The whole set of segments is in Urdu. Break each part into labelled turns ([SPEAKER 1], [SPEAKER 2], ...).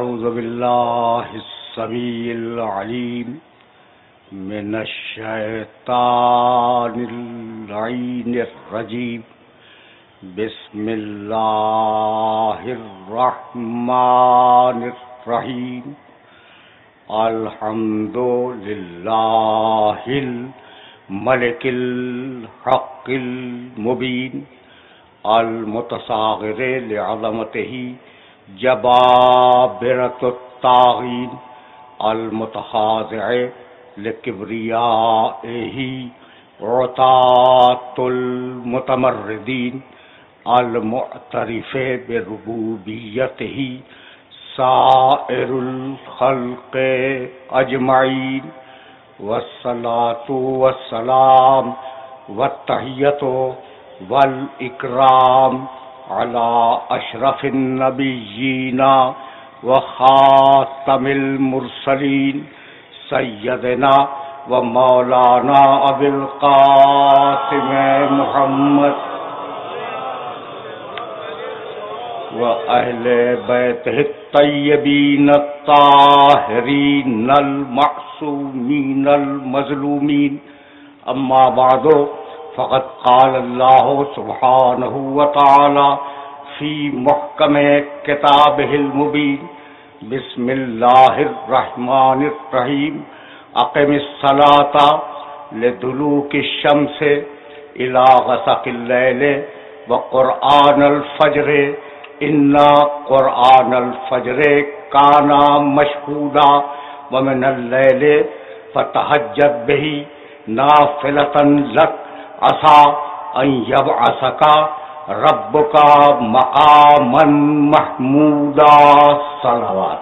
[SPEAKER 1] أعوذ بالله السميع العليم من الشيطان اللعين الرجيم بسم الله الرحمن الرحيم الحمد لله الملك الحق المبين المتصاغر لعظمته جبابرة الطاغين المتخاضع لكبريائه عتاة المتمردين المعترف بربوبيته سائر الخلق أجمعين والصلاة والسلام والتحية والإكرام على أشرف النبيين وخاتم المرسلين سيدنا ومولانا أبي القاسم محمد وأهل بيته الطيبين الطاهرين المعصومين المظلومين أما بعد فقد قال الله سبحانه وتعالى في محكم كتابه المبين بسم الله الرحمن الرحيم أقم الصلاة لدلوك الشمس إلى غسق الليل وقرآن الفجر إن قرآن الفجر كان مشهودا ومن الليل فتهجد به نافلة لك عسى أن يبعثك ربك مقاما محمودا صلوات.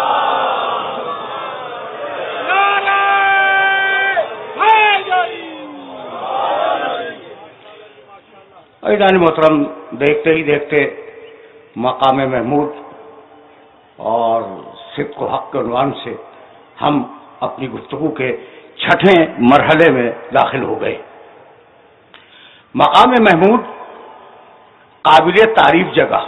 [SPEAKER 1] عزیزان محترم، دیکھتے ہی دیکھتے مقام محمود اور صدق و حق کے عنوان سے ہم اپنی گفتگو کے چھٹے مرحلے میں داخل ہو گئے. مقام محمود قابل تعریف جگہ.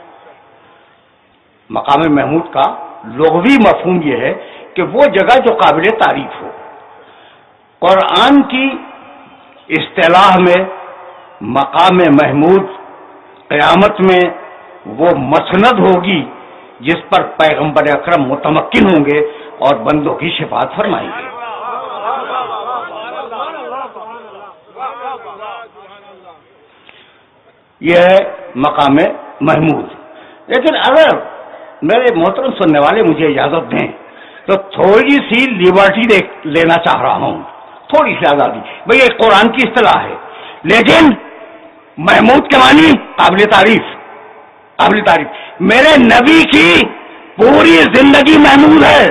[SPEAKER 1] مقام محمود کا لغوی مفہوم یہ ہے کہ وہ جگہ جو قابل تعریف ہو. قرآن کی اصطلاح میں مقام محمود قیامت میں وہ مسند ہوگی جس پر پیغمبر اکرم متمکن ہوں گے اور بندوں کی شفاعت فرمائیں گے. یہ ہے مقام محمود. لیکن اگر میرے محترم سننے والے مجھے اجازت دیں تو تھوڑی سی لیبرٹی لینا چاہ رہا ہوں، تھوڑی سی آزادی. بھئی یہ قرآن کی اصطلاح ہے، لیکن محمود کے معنی قابل تعریف. قابل تعریف میرے نبی کی پوری زندگی محمود ہے.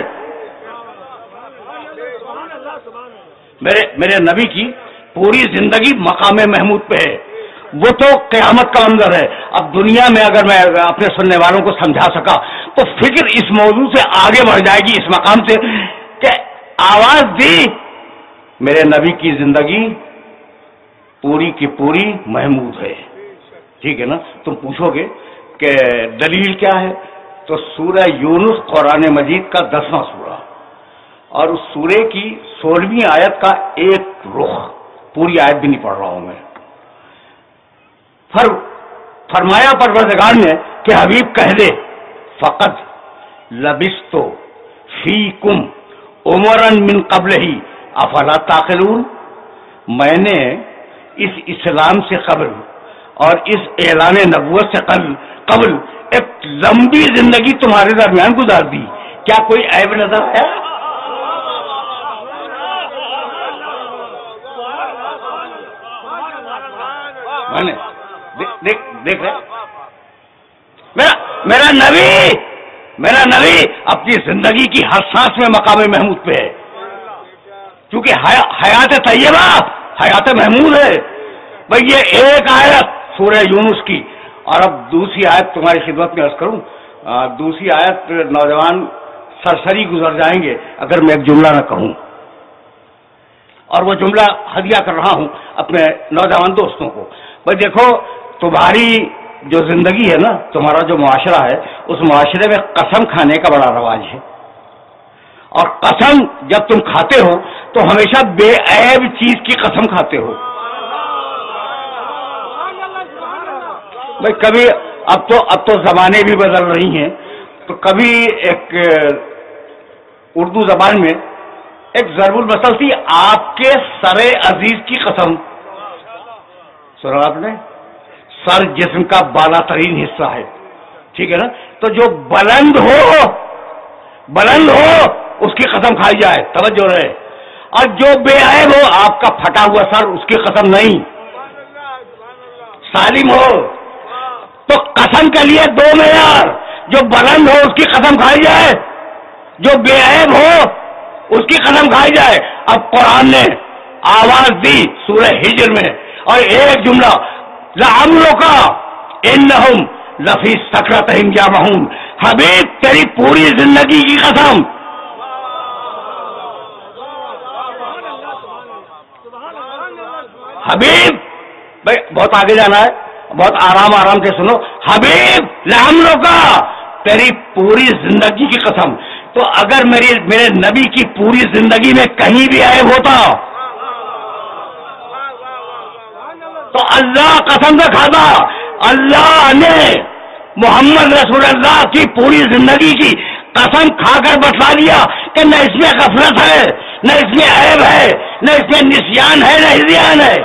[SPEAKER 1] میرے نبی کی پوری زندگی مقام محمود پہ ہے. وہ تو قیامت کا منظر ہے. اب دنیا میں اگر میں اپنے سننے والوں کو سمجھا سکا تو فکر اس موضوع سے آگے بڑھ جائے گی، اس مقام سے کہ آواز دی میرے نبی کی زندگی پوری کی پوری محمود ہے. ٹھیک ہے نا؟ تم پوچھو گے کہ دلیل کیا ہے، تو سورہ یونس قرآن مجید کا 10واں سورہ اور اس سورے کی 16ویں آیت کا ایک رخ. پوری آیت بھی نہیں پڑھ رہا ہوں میں. فرمایا پروردگار نے کہ حبیب کہہ دے فقط لبستو فیکم عمرا من قبلہ افلا تعقلون. میں نے اس اسلام سے قبل اور اس اعلان نبوت سے قبل ایک لمبی زندگی تمہارے درمیان گزار دی، کیا کوئی عیب نظر ہے؟ میں نے دیکھ رہے میرا نبی اپنی زندگی کی ہر سانس میں مقام محمود پہ ہے، کیونکہ حیات طیبہ حیات محمود ہے. بھئی یہ ایک آیت سورہ یونس کی، اور اب دوسری آیت تمہاری خدمت میں عرض کروں. دوسری آیت نوجوان سرسری گزر جائیں گے اگر میں ایک جملہ نہ کہوں، اور وہ جملہ ہدیہ کر رہا ہوں اپنے نوجوان دوستوں کو. بھئی دیکھو، تمہاری جو زندگی ہے نا، تمہارا جو معاشرہ ہے، اس معاشرے میں قسم کھانے کا بڑا رواج ہے، اور قسم جب تم کھاتے ہو تو ہمیشہ بے عیب چیز کی قسم کھاتے ہو. بھائی کبھی اب تو زمانے بھی بدل رہی ہیں، تو کبھی ایک اردو زبان میں ایک ضرب المثل تھی، آپ کے سر عزیز کی قسم. سنا آپ نے؟ سر جسم کا بالا ترین حصہ ہے، ٹھیک ہے نا؟ تو جو بلند ہو اس کی قسم کھائی جائے، توجہ رہے. اور جو بے عیب ہو، آپ کا پھٹا ہوا سر، اس کی قسم نہیں. سالم ہو تو قسم کے لیے دو معیار، جو بلند ہو اس کی قسم کھائی جائے، جو بے عیب ہو اس کی قسم کھائی جائے. اب قرآن نے آواز دی سورہ ہجر میں، اور ایک جملہ، لعمرک انہم لفی سکرتہم یعمہون. حبیب تیری پوری زندگی کی قسم. حبیب، بھائی بہت آگے جانا ہے، بہت آرام سے سنو. حبیب لعمرک، تیری پوری زندگی کی قسم. تو اگر میرے نبی کی پوری زندگی میں کہیں بھی عیب ہوتا تو اللہ قسم سے کھاتا. اللہ نے محمد رسول اللہ کی پوری زندگی کی قسم کھا کر بتلا دیا کہ نہ اس میں غفلت ہے، نہ اس میں عیب ہے، نہ اس میں نسیان ہے، نہ ہذیان ہے.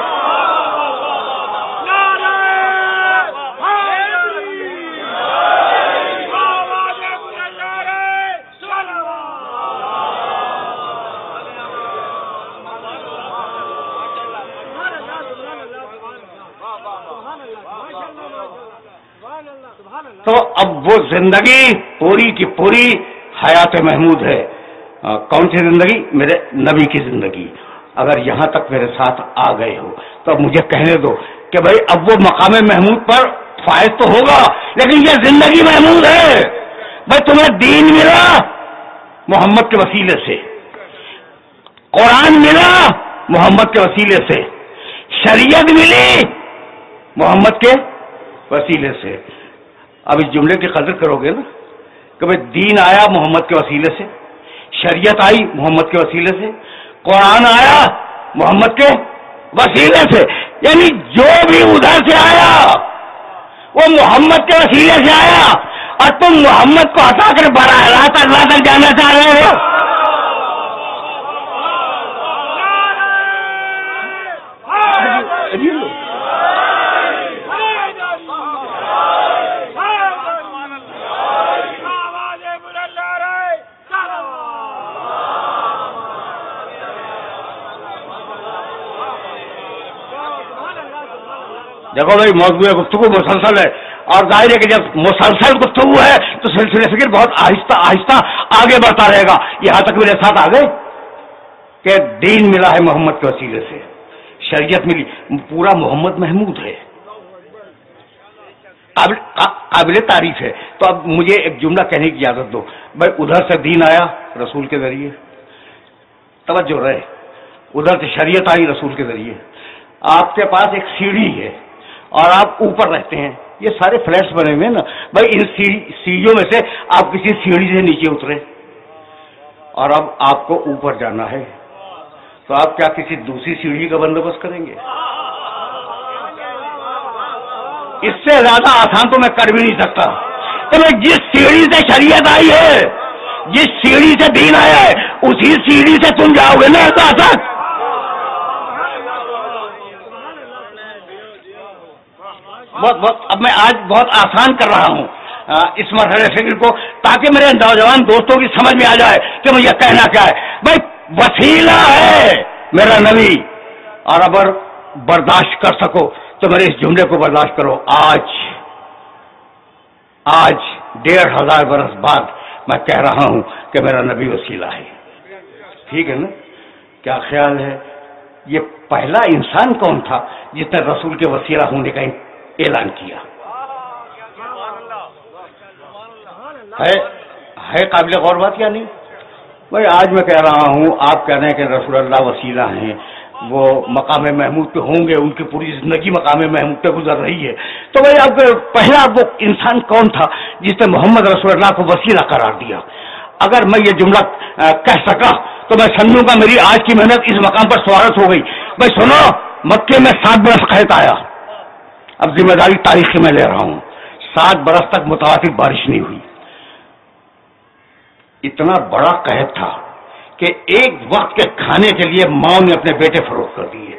[SPEAKER 1] تو اب وہ زندگی پوری کی پوری حیات محمود ہے. کون سی زندگی؟ میرے نبی کی زندگی. اگر یہاں تک میرے ساتھ آ گئے ہو تو اب مجھے کہنے دو کہ بھائی اب وہ مقام محمود پر فائز تو ہوگا، لیکن یہ زندگی محمود ہے. بھائی تمہیں دین ملا محمد کے وسیلے سے، قرآن ملا محمد کے وسیلے سے، شریعت ملی محمد کے وسیلے سے. اب اس جملے کی قدر کرو گے نا کہ بھائی دین آیا محمد کے وسیلے سے، شریعت آئی محمد کے وسیلے سے، قرآن آیا محمد کے وسیلے سے. یعنی جو بھی ادھر سے آیا وہ محمد کے وسیلے سے آیا، اور تم محمد کو ہٹا کر براہ راست اللہ تک جانا چاہ رہے ہو. دیکھو بھائی موضوع گفتگو مسلسل ہے، اور ظاہر ہے کہ جب مسلسل گفتگو ہے تو سلسلے فکر بہت آہستہ آہستہ آگے بڑھتا رہے گا. یہاں تک میرے ساتھ آ گئے کہ دین ملا ہے محمد کے وسیلے سے، شریعت ملی، پورا محمد محمود ہے، قابل تعریف ہے. تو اب مجھے ایک جملہ کہنے کی اجازت دو. بھائی ادھر سے دین آیا رسول کے ذریعے، توجہ رہے، ادھر سے شریعت آئی رسول کے ذریعے. آپ کے پاس ایک سیڑھی ہے اور آپ اوپر رہتے ہیں، یہ سارے فلیٹس بنے ہوئے ہیں نا. بھائی ان سیڑھیوں میں سے آپ کسی سیڑھی سے نیچے اترے اور اب آپ کو اوپر جانا ہے، تو آپ کیا کسی دوسری سیڑھی کا بندوبست کریں گے؟ اس سے زیادہ آسان تو میں کر بھی نہیں سکتا کہ میں جس سیڑھی سے شریعت آئی ہے، جس سیڑھی سے دین آیا ہے، اسی سیڑھی سے تم جاؤ گے نا تک. اب میں آج بہت آسان کر رہا ہوں اس مرحلے فکر کو، تاکہ میرے نوجوان دوستوں کی سمجھ میں آ جائے کہ مجھے کہنا کیا ہے. بھائی وسیلہ ہے میرا نبی، اور اگر برداشت کر سکو تو میرے اس جملے کو برداشت کرو. آج 1500 برس بعد میں کہہ رہا ہوں کہ میرا نبی وسیلہ ہے. ٹھیک ہے نا؟ کیا خیال ہے یہ پہلا انسان کون تھا جس نے رسول کے وسیلہ ہونے کا اعلان کیا؟ ہے قابل غور بات یا نہیں؟ بھائی آج میں کہہ رہا ہوں، آپ کہہ رہے ہیں کہ رسول اللہ وسیلہ ہیں، وہ مقام محمود پہ ہوں گے، ان کی پوری زندگی مقام محمود پہ گزر رہی ہے. تو بھائی اب پہلا وہ انسان کون تھا جس نے محمد رسول اللہ کو وسیلہ قرار دیا؟ اگر میں یہ جملہ کہہ سکا تو میں سمجھوں گا میری آج کی محنت اس مقام پر سوارت ہو گئی. بھائی سنو، مکے میں 7 برس قحط آیا. اب ذمہ داری تاریخ کی میں لے رہا ہوں. 7 برس تک متواتر بارش نہیں ہوئی. اتنا بڑا قحط تھا کہ ایک وقت کے کھانے کے لیے ماں نے اپنے بیٹے فروخت کر دیے.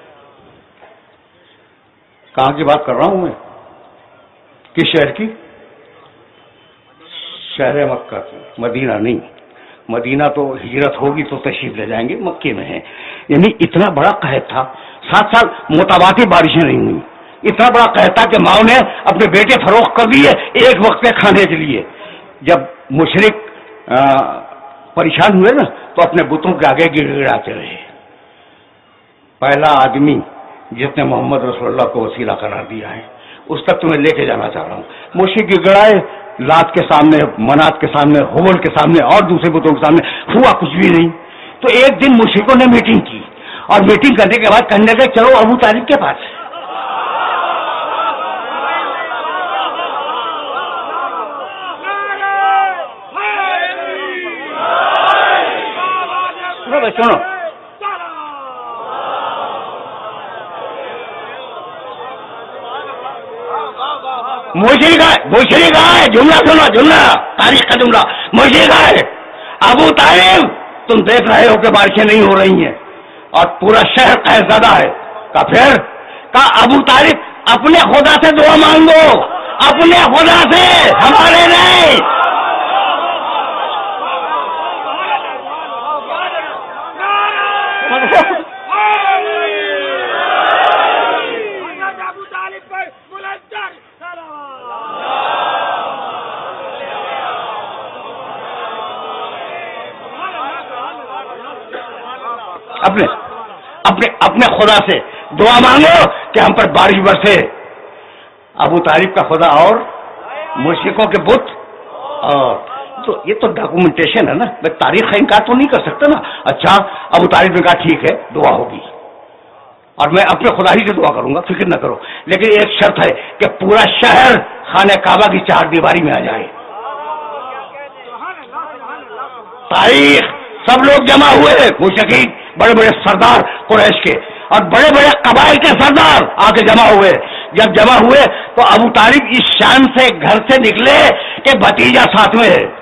[SPEAKER 1] کہاں کی بات کر رہا ہوں میں؟ کس شہر کی؟ شہر مکہ کی، مدینہ نہیں. مدینہ تو ہجرت ہوگی تو تشریف لے جائیں گے، مکے میں ہے. یعنی اتنا بڑا قحط تھا، 7 سال متواتر بارشیں نہیں ہوئی. اتنا بڑا قحط تھا کہ ماں نے اپنے بیٹے فروخت کر دیے ایک وقت کے کھانے کے لیے. جب مشرک پریشان ہوئے نا تو اپنے بتوں کے آگے گڑ گڑاتے رہے. پہلا آدمی جس نے محمد رسول اللہ کو وسیلہ قرار دیا ہے اس تک تمہیں لے کے جانا چاہ رہا ہوں. مشرک گڑگڑائے، لات کے سامنے، منات کے سامنے، حبل کے سامنے اور دوسرے بتوں کے سامنے، ہوا کچھ بھی نہیں. تو ایک دن مشرکوں نے میٹنگ کی اور میٹنگ کرنے کے بعد کہنے لگے چلو ابو طالب کے پاس. سنو، مشرک ہے، جملہ سنو، جملہ تاریخ کا جملہ. مشرک ہے ابو طالب، تم دیکھ رہے ہو کہ بارشیں نہیں ہو رہی ہیں اور پورا شہر قحط زدہ ہے. کہا پھر؟ کہا ابو طالب اپنے خدا سے دعا مانگو، اپنے خدا سے، ہمارے نہیں. اپنے خدا سے دعا مانگو کہ ہم پر بارش برسے. ابو طالب کا خدا اور مشرکوں کے بت. اور تو یہ تو ڈاکومنٹیشن ہے نا، میں تاریخ کا انکار تو نہیں کر سکتا نا. اچھا، ابو طالب نے کہا ٹھیک ہے دعا ہوگی اور میں اپنے خدا ہی سے دعا کروں گا، فکر نہ کرو. لیکن ایک شرط ہے کہ پورا شہر خانہ کعبہ کی 4 دیواری میں آ جائے. تاریخ سب لوگ جمع ہوئے، مشرکین، بڑے بڑے سردار قریش کے اور بڑے بڑے قبائل کے سردار آ کے جمع ہوئے. جب جمع ہوئے تو ابو طالب اس شان سے گھر سے نکلے کہ بھتیجا ساتھ میں ہے.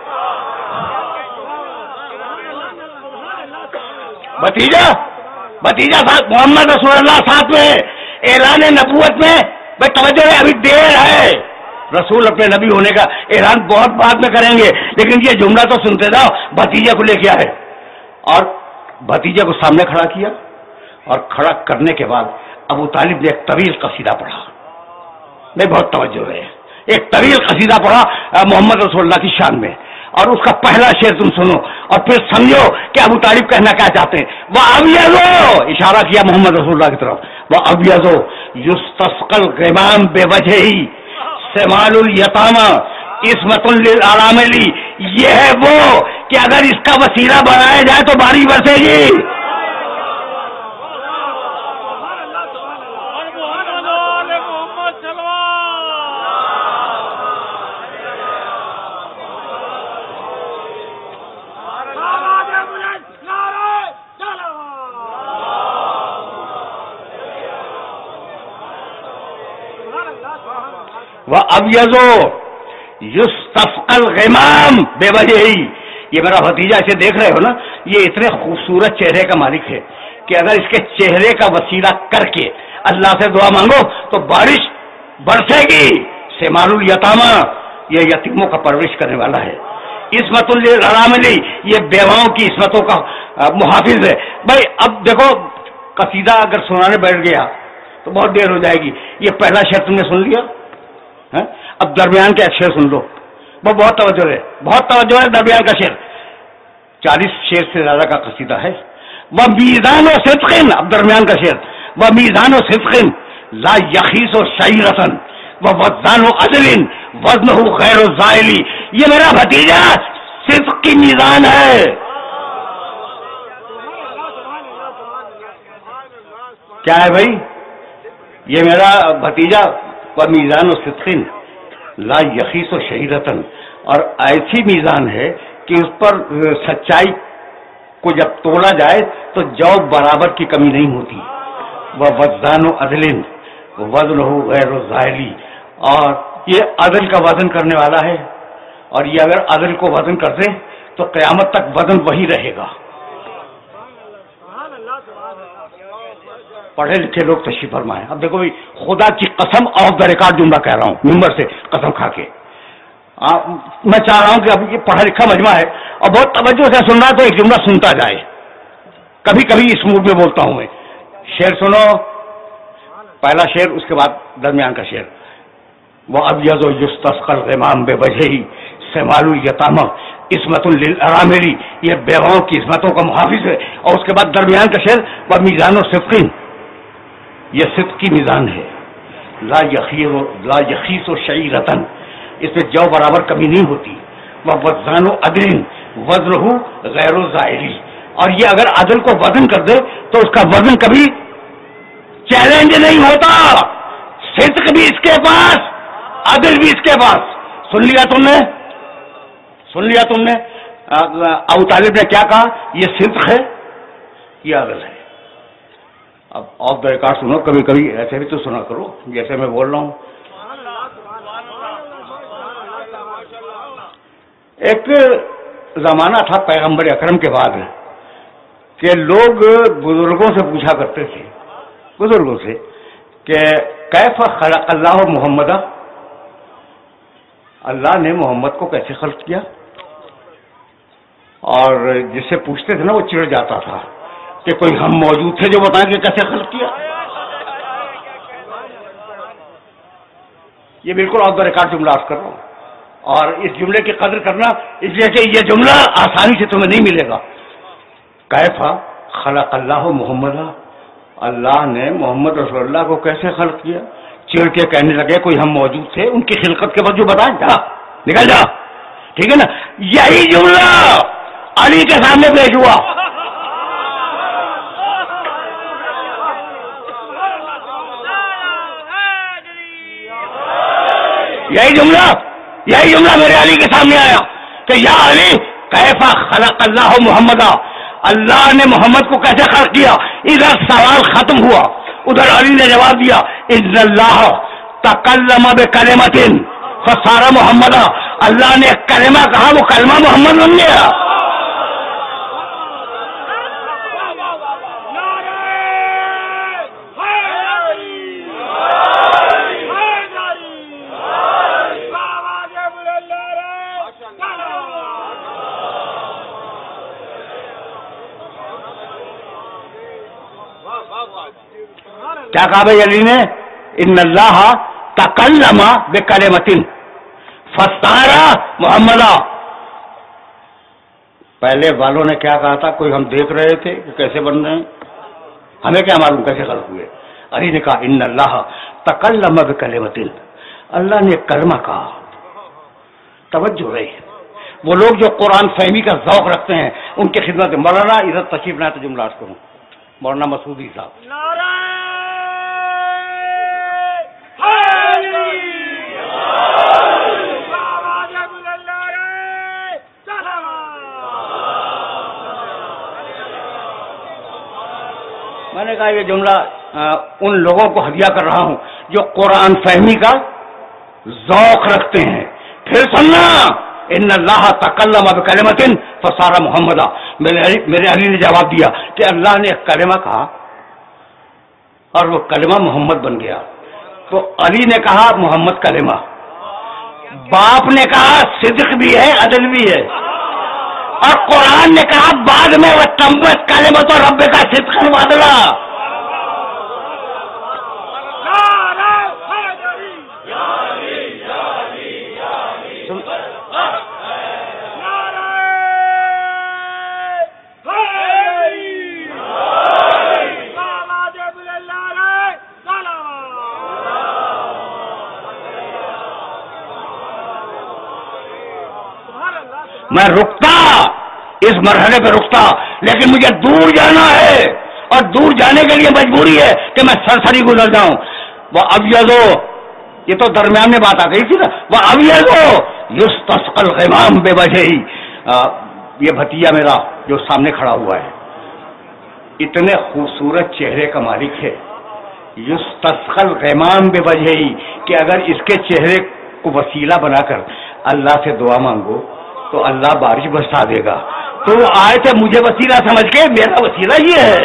[SPEAKER 1] بھتیجا ساتھ، محمد رسول اللہ ساتھ میں. اعلان نبوت میں بھائی توجہ ہے، ابھی دیر ہے. رسول اپنے نبی ہونے کا اعلان بہت بعد میں کریں گے، لیکن یہ جملہ تو سنتے جاؤ. بھتیجے کو لے کے آئے اور بھتیجے کو سامنے کھڑا کیا اور کھڑا کرنے کے بعد ابو طالب نے ایک طویل قصیدہ پڑھا. نہیں، بہت توجہ ہے. ایک طویل قصیدہ پڑھا محمد رسول اللہ کی شان میں، اور اس کا پہلا شعر تم سنو اور پھر سمجھو کہ ابو طالب کہنا کیا چاہتے ہیں. وہ ابیضو، اشارہ کیا محمد رسول اللہ کی طرف، وہ ابیضو یستسقى الغمام بوجهه سمال الیتامى عصمۃ للارامل. یہ ہے وہ کہ اگر اس کا وسیلہ بنایا جائے تو بارش برسے گی. وَأَبْيَضُ يُسْتَسْقَى الْغِمَامُ بِوَجْهِهِ. یہ میرا بھتیجا اسے دیکھ رہے ہو نا، یہ اتنے خوبصورت چہرے کا مالک ہے کہ اگر اس کے چہرے کا وسیلہ کر کے اللہ سے دعا مانگو تو بارش برسے گی. سمال الیتامى، یہ یتیموں کا پرورش کرنے والا ہے. عصمۃ للارامل، یہ بیواؤں کی عصمتوں کا محافظ ہے. بھائی اب دیکھو، قصیدہ اگر سنانے بیٹھ گیا تو بہت دیر ہو جائے گی. یہ پہلا شعر تم نے سن لیا، اب درمیان کا ایک شعر سن لو. وہ بہت توجہ ہے، بہت توجہ ہے. درمیان کا شعر 40 شعر سے زیادہ کا قصیدہ ہے. وہ میزان و صدق، اب درمیان کا شعر، وہ میزان و صدق لا یخیس و شعیرۃ وہ وزان و عدل وزنہ غیر الزائل. یہ میرا بھتیجا صدق کی میزان ہے. کیا ہے بھائی؟ یہ میرا بھتیجا و میزان و صدقین لا یخیس و شہیرتن، اور ایسی میزان ہے کہ اس پر سچائی کو جب تولا جائے تو جو برابر کی کمی نہیں ہوتی. وہ وزان و عدل وزن ہو غیر الظاہری، اور یہ عدل کا وزن کرنے والا ہے، اور یہ اگر عدل کو وزن کر دے تو قیامت تک وزن وہی رہے گا. پڑھے لکھے لوگ تشریف فرمائیں. اب دیکھو بھائی، خدا کی قسم آف دا ریکارڈ جملہ کہہ رہا ہوں، ممبر سے قسم کھا کے. میں چاہ رہا ہوں کہ اب یہ پڑھا لکھا مجمع ہے اور بہت توجہ سے سن رہا تو ایک جملہ سنتا جائے. کبھی کبھی اس موڈ میں بولتا ہوں میں. شعر سنو، پہلا شعر، اس کے بعد درمیان کا شعر. وہ ابیض یستسقى الغمام بوجهه سمال الیتامى عصمت للارامل، یہ بیواؤں کی عصمتوں کا محافظ ہے. اور اس کے بعد درمیان کا شعر وہ میزان و صدقین، یہ صدق کی میزان ہے. لا یخیس و شعیرتن، اس میں جو برابر کمی نہیں ہوتی. وہ وزان و عدل وزن غیر الظاہری، اور یہ اگر عدل کو وزن کر دے تو اس کا وزن کبھی چیلنج نہیں ہوتا. صدق بھی اس کے پاس، عدل بھی اس کے پاس. سن لیا تم نے، سن لیا تم نے. ابو طالب نے کیا کہا؟ یہ صدق ہے، یہ عدل ہے. اب آف دا ریکارڈ سنو، کبھی کبھی ایسے بھی تو سنا کرو جیسے میں بول رہا ہوں. ایک زمانہ تھا پیغمبر اکرم کے بعد کہ لوگ بزرگوں سے پوچھا کرتے تھے، بزرگوں سے، کہ کیف خلق اللہ محمد، اللہ نے محمد کو کیسے خلق کیا. اور جس سے پوچھتے تھے نا وہ چڑ جاتا تھا کہ کوئی ہم موجود تھے جو بتائیں کہ کیسے خلق کیا. یہ بالکل آف دا ریکارڈ جملہ عرض کر رہا ہوں، اور اس جملے کی قدر کرنا، اس لیے کہ یہ جملہ آسانی سے تمہیں نہیں ملے گا. کیف خلق اللہ محمد، اللہ نے محمد رسول اللہ کو کیسے خلق کیا. چڑ کے کہنے لگے کوئی ہم موجود تھے، ان کی خلقت کے بعد جو بتائیں، جا نکل جا. ٹھیک ہے نا. یہی جملہ علی کے سامنے پیش ہوا. یہی جملہ میرے علی کے سامنے آیا کہ یا علی کیف خلق اللہ محمد، اللہ نے محمد کو کیسے خلق کیا. ادھر سوال ختم ہوا، ادھر علی نے جواب دیا ان اللہ تکلم بکلمۃ فصار محمد، اللہ نے ایک کلمہ کہا، وہ کلمہ محمد بن گیا. کیا کہا بھائی علی نے؟ ان اللہ تکلم بکلمۃ فصار محمد. پہلے والوں نے کیا کہا تھا؟ کوئی ہم دیکھ رہے تھے کہ کیسے بن رہے ہیں، ہمیں کیا معلوم کیسے خلق ہوئے. علی نے کہا ان اللہ تکلم بکلمۃ، اللہ نے ایک کلمہ کہا. توجہ رہی، وہ لوگ جو قرآن فہمی کا ذوق رکھتے ہیں ان کی خدمت. مولانا ادھر تشریف نہ تو جملہ عرض کروں، مولانا مسعودی صاحب. میں نے کہا یہ جملہ ان لوگوں کو ہدیہ کر رہا ہوں جو قرآن فہمی کا ذوق رکھتے ہیں. پھر سننا، ان اللہ تکلم بکلمۃ فصار محمد. میرے علی نے جواب دیا کہ اللہ نے ایک کلمہ کہا اور وہ کلمہ محمد بن گیا. تو علی نے کہا محمد کلمہ، باپ نے کہا صدق بھی ہے عدل بھی ہے، اور قرآن نے کہا بعد میں وہ تمت کلمۃ رب کا صدق وعدلا. میں رکتا، اس مرحلے پہ رکتا، لیکن مجھے دور جانا ہے اور دور جانے کے لیے مجبوری ہے کہ میں سرسری گزر جاؤں. وہ ابیضو، یہ تو درمیان میں بات آ گئی تھی نا، وہ ابیضو یستسقى الغمام بوجهه. یہ بھتیجا میرا جو سامنے کھڑا ہوا ہے اتنے خوبصورت چہرے کا مالک ہے. یستسقى الغمام بوجهه کہ اگر اس کے چہرے کو وسیلہ بنا کر اللہ سے دعا مانگو تو اللہ بارش برسا دے گا. تو وہ آئے تھے مجھے وسیلہ سمجھ کے، میرا وسیلہ یہ ہے.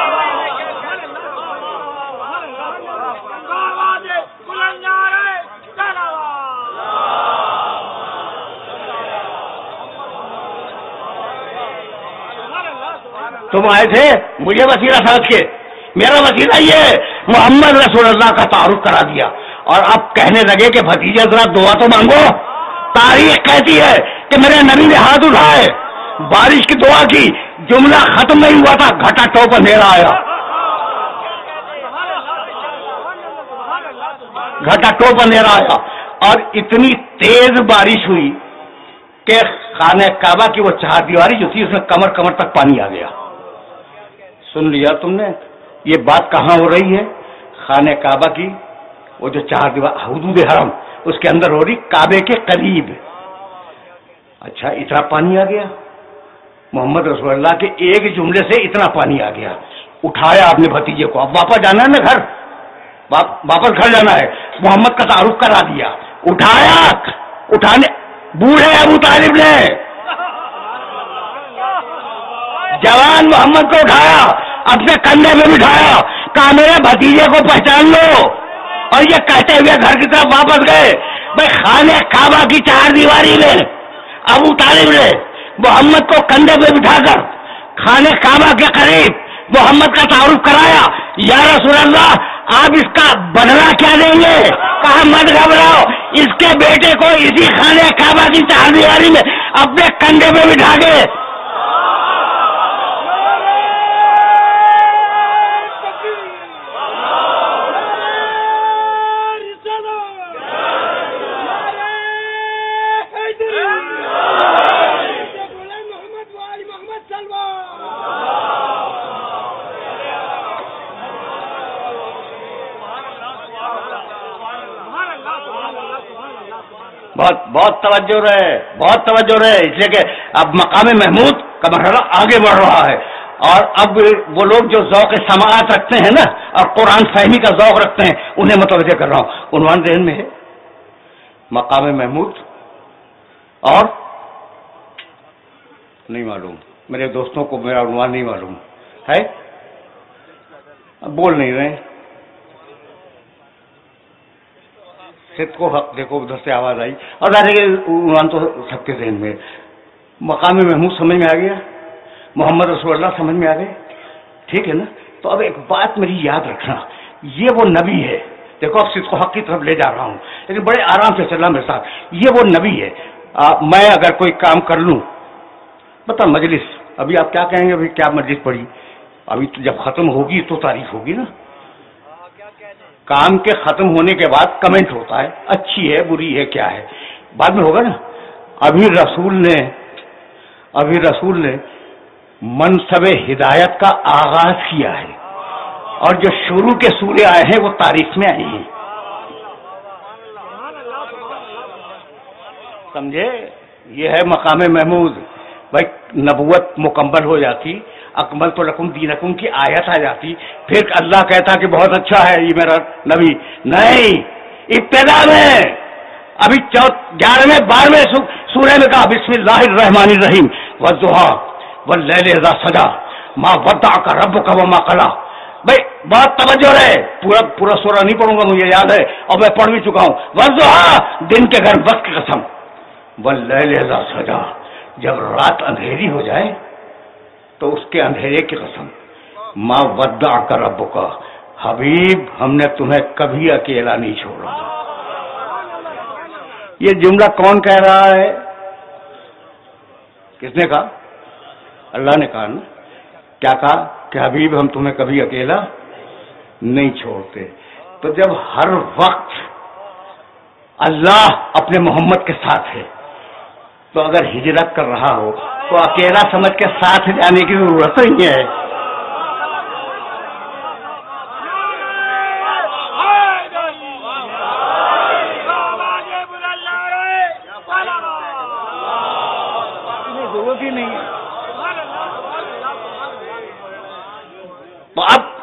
[SPEAKER 1] تم آئے تھے مجھے وسیلہ سمجھ کے، میرا وسیلہ یہ ہے. محمد رسول اللہ کا تعارف کرا دیا اور اب کہنے لگے کہ بھتیجا ذرا دعا تو مانگو. تاریخ کہتی ہے کہ میرے نبی نے ہاتھ اٹھائے، بارش کی دعا کی، جملہ ختم نہیں ہوا تھا، گھٹا ٹوپ اندھیرا آیا. گھٹا ٹوپ اندھیرا آیا اور اتنی تیز بارش ہوئی کہ خانہ کعبہ کی وہ چار دیواری جو تھی اس میں کمر کمر تک پانی آ گیا. سن لیا تم نے؟ یہ بات کہاں ہو رہی ہے؟ خانہ کعبہ کی وہ جو چار دیوار حدود حرم اس کے اندر ہو رہی، کعبے کے قریب. اچھا اتنا پانی آ گیا؟ محمد رسول اللہ کے ایک جملے سے اتنا پانی آ گیا. اٹھایا آپ نے بھتیجے کو، اب واپس جانا ہے نا گھر، واپس گھر جانا ہے. محمد کا تعارف کرا دیا، اٹھایا، اٹھانے بوڑھے ابو طالب نے جوان محمد کو اٹھایا، اپنے کندھے میں بٹھایا، کہا میرے بھتیجے کو پہچان لو. اور یہ کہتے ہوئے گھر کی طرف واپس گئے. بھائی خانہ کعبہ کی چار دیواری میں ابو طالب نے محمد کو کندھے پہ بٹھا کر خانہ کعبہ کے قریب محمد کا تعارف کرایا. یا رسول اللہ آپ اس کا بدلہ کیا دیں گے؟ کہا مت گھبراؤ، اس کے بیٹے کو اسی خانہ کعبہ کی چار دیواری میں اپنے کندھے پہ بٹھا کے بہت توجہ رہے، بہت توجہ رہے، اس لیے کہ اب مقام محمود کا مرحلہ آگے بڑھ رہا ہے. اور اب وہ لوگ جو ذوق سماعت رکھتے ہیں نا اور قرآن فہمی کا ذوق رکھتے ہیں انہیں متوجہ کر رہا ہوں. عنوان ذہن میں ہے مقام محمود، اور نہیں معلوم میرے دوستوں کو، میرا عنوان نہیں معلوم ہے، اب بول نہیں رہے. صدق و حق، دیکھو ادھر سے آواز آئی اور عنوان تو سب کے ذہن میں. مقام محمود سمجھ میں آ گیا، محمد رسول اللہ سمجھ میں آ گئے، ٹھیک ہے نا. تو اب ایک بات میری یاد رکھنا، یہ وہ نبی ہے. دیکھو اب صدق و حق کی طرف لے جا رہا ہوں لیکن بڑے آرام سے چلنا میرے ساتھ. یہ وہ نبی ہے. میں اگر کوئی کام کر لوں، بتا مجلس، ابھی آپ کیا کہیں گے؟ ابھی کیا مجلس پڑھی؟ ابھی تو جب ختم ہوگی تو تعریف ہوگی نا. کام کے ختم ہونے کے بعد کمنٹ ہوتا ہے، اچھی ہے بری ہے کیا ہے، بعد میں ہوگا نا. ابھی رسول نے منصب ہدایت کا آغاز کیا ہے اور جو شروع کے سورے آئے ہیں وہ تاریخ میں آئے ہیں، سمجھے؟ یہ ہے مقام محمود. بھائی نبوت مکمل ہو جاتی، اکملت لکم دینکم کی آیت آ جاتی، پھر اللہ کہتا کہ بہت اچھا ہے یہ میرا نبی. نہیں، ابتدا میں ابھی 11ویں 12ویں سورہ میں کہا بسم اللہ الرحمن الرحیم والضحیٰ واللیل اذا سجا ما ودعک ربک وما قلی. بھائی بہت توجہ رہے، پورا سورہ نہیں پڑھوں گا، مجھے یاد ہے اور میں پڑھ بھی چکا ہوں. والضحیٰ دن کے گھر وقت کی قسم، واللیل اذا سجا جب رات اندھیری ہو جائے تو اس کے اندھیرے کی قسم. ما ودعک ربک، حبیب ہم نے تمہیں کبھی اکیلا نہیں چھوڑا. یہ جملہ کون کہہ رہا ہے؟ کس نے کہا؟ اللہ نے کہا نا. کیا کہا؟ کہ حبیب ہم تمہیں کبھی اکیلا نہیں چھوڑتے. تو جب ہر وقت اللہ اپنے محمد کے ساتھ ہے تو اگر ہجرت کر رہا ہو تو اکیلا سمجھ کے ساتھ جانے کی ضرورت نہیں ہے.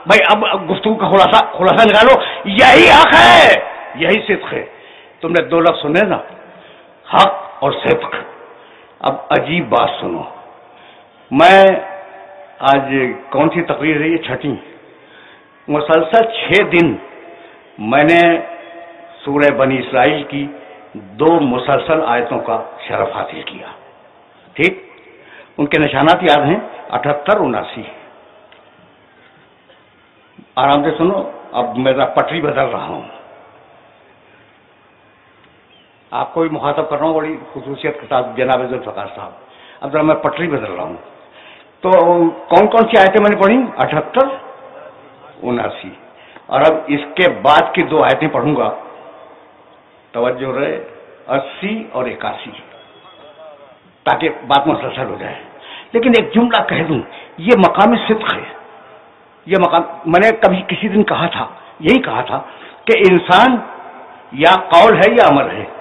[SPEAKER 1] بھائی اب گفتگو کا خلاصہ نکالو. یہی حق ہے, یہی صدق ہے. تم نے 2 لفظ سنے نا, حق اور صدق. اب عجیب بات سنو, میں آج کون سی تقریر ہے یہ, 6ٹھی. مسلسل 6 دن میں نے سورہ بنی اسرائیل کی 2 مسلسل آیتوں کا شرف حاصل کیا. ٹھیک, ان کے نشانات یاد ہیں 78 79. آرام سے سنو, اب میں پٹری بدل رہا ہوں, آپ کو بھی مخاطب کر رہا ہوں بڑی خصوصیت کے ساتھ جناب ذوالفقار صاحب. اب ذرا میں پٹری بدل رہا ہوں. تو کون کون سی آیتیں میں نے پڑھی؟ 78 79. اور اب اس کے بعد کی 2 آیتیں پڑھوں گا, توجہ رہے, 80 اور 81, تاکہ بات مسلسل ہو جائے. لیکن ایک جملہ کہہ دوں, یہ مقام صدق ہے. یہ مقام میں نے کبھی کسی دن کہا تھا, یہی کہا تھا کہ انسان یا قول ہے یا عمل ہے.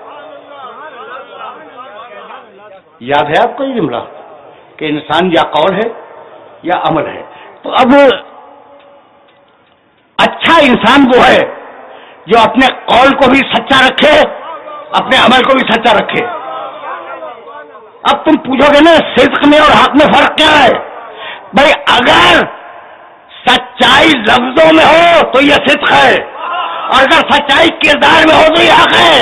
[SPEAKER 1] یاد ہے آپ کو یہ جملہ کہ انسان یا قول ہے یا عمل ہے. تو اب اچھا انسان وہ ہے جو اپنے قول کو بھی سچا رکھے, اپنے عمل کو بھی سچا رکھے. اب تم پوچھو گے نا صدق میں اور حق میں فرق کیا ہے؟ بھائی اگر سچائی لفظوں میں ہو تو یہ صدق ہے, اور اگر سچائی کردار میں ہو تو یہ حق ہے.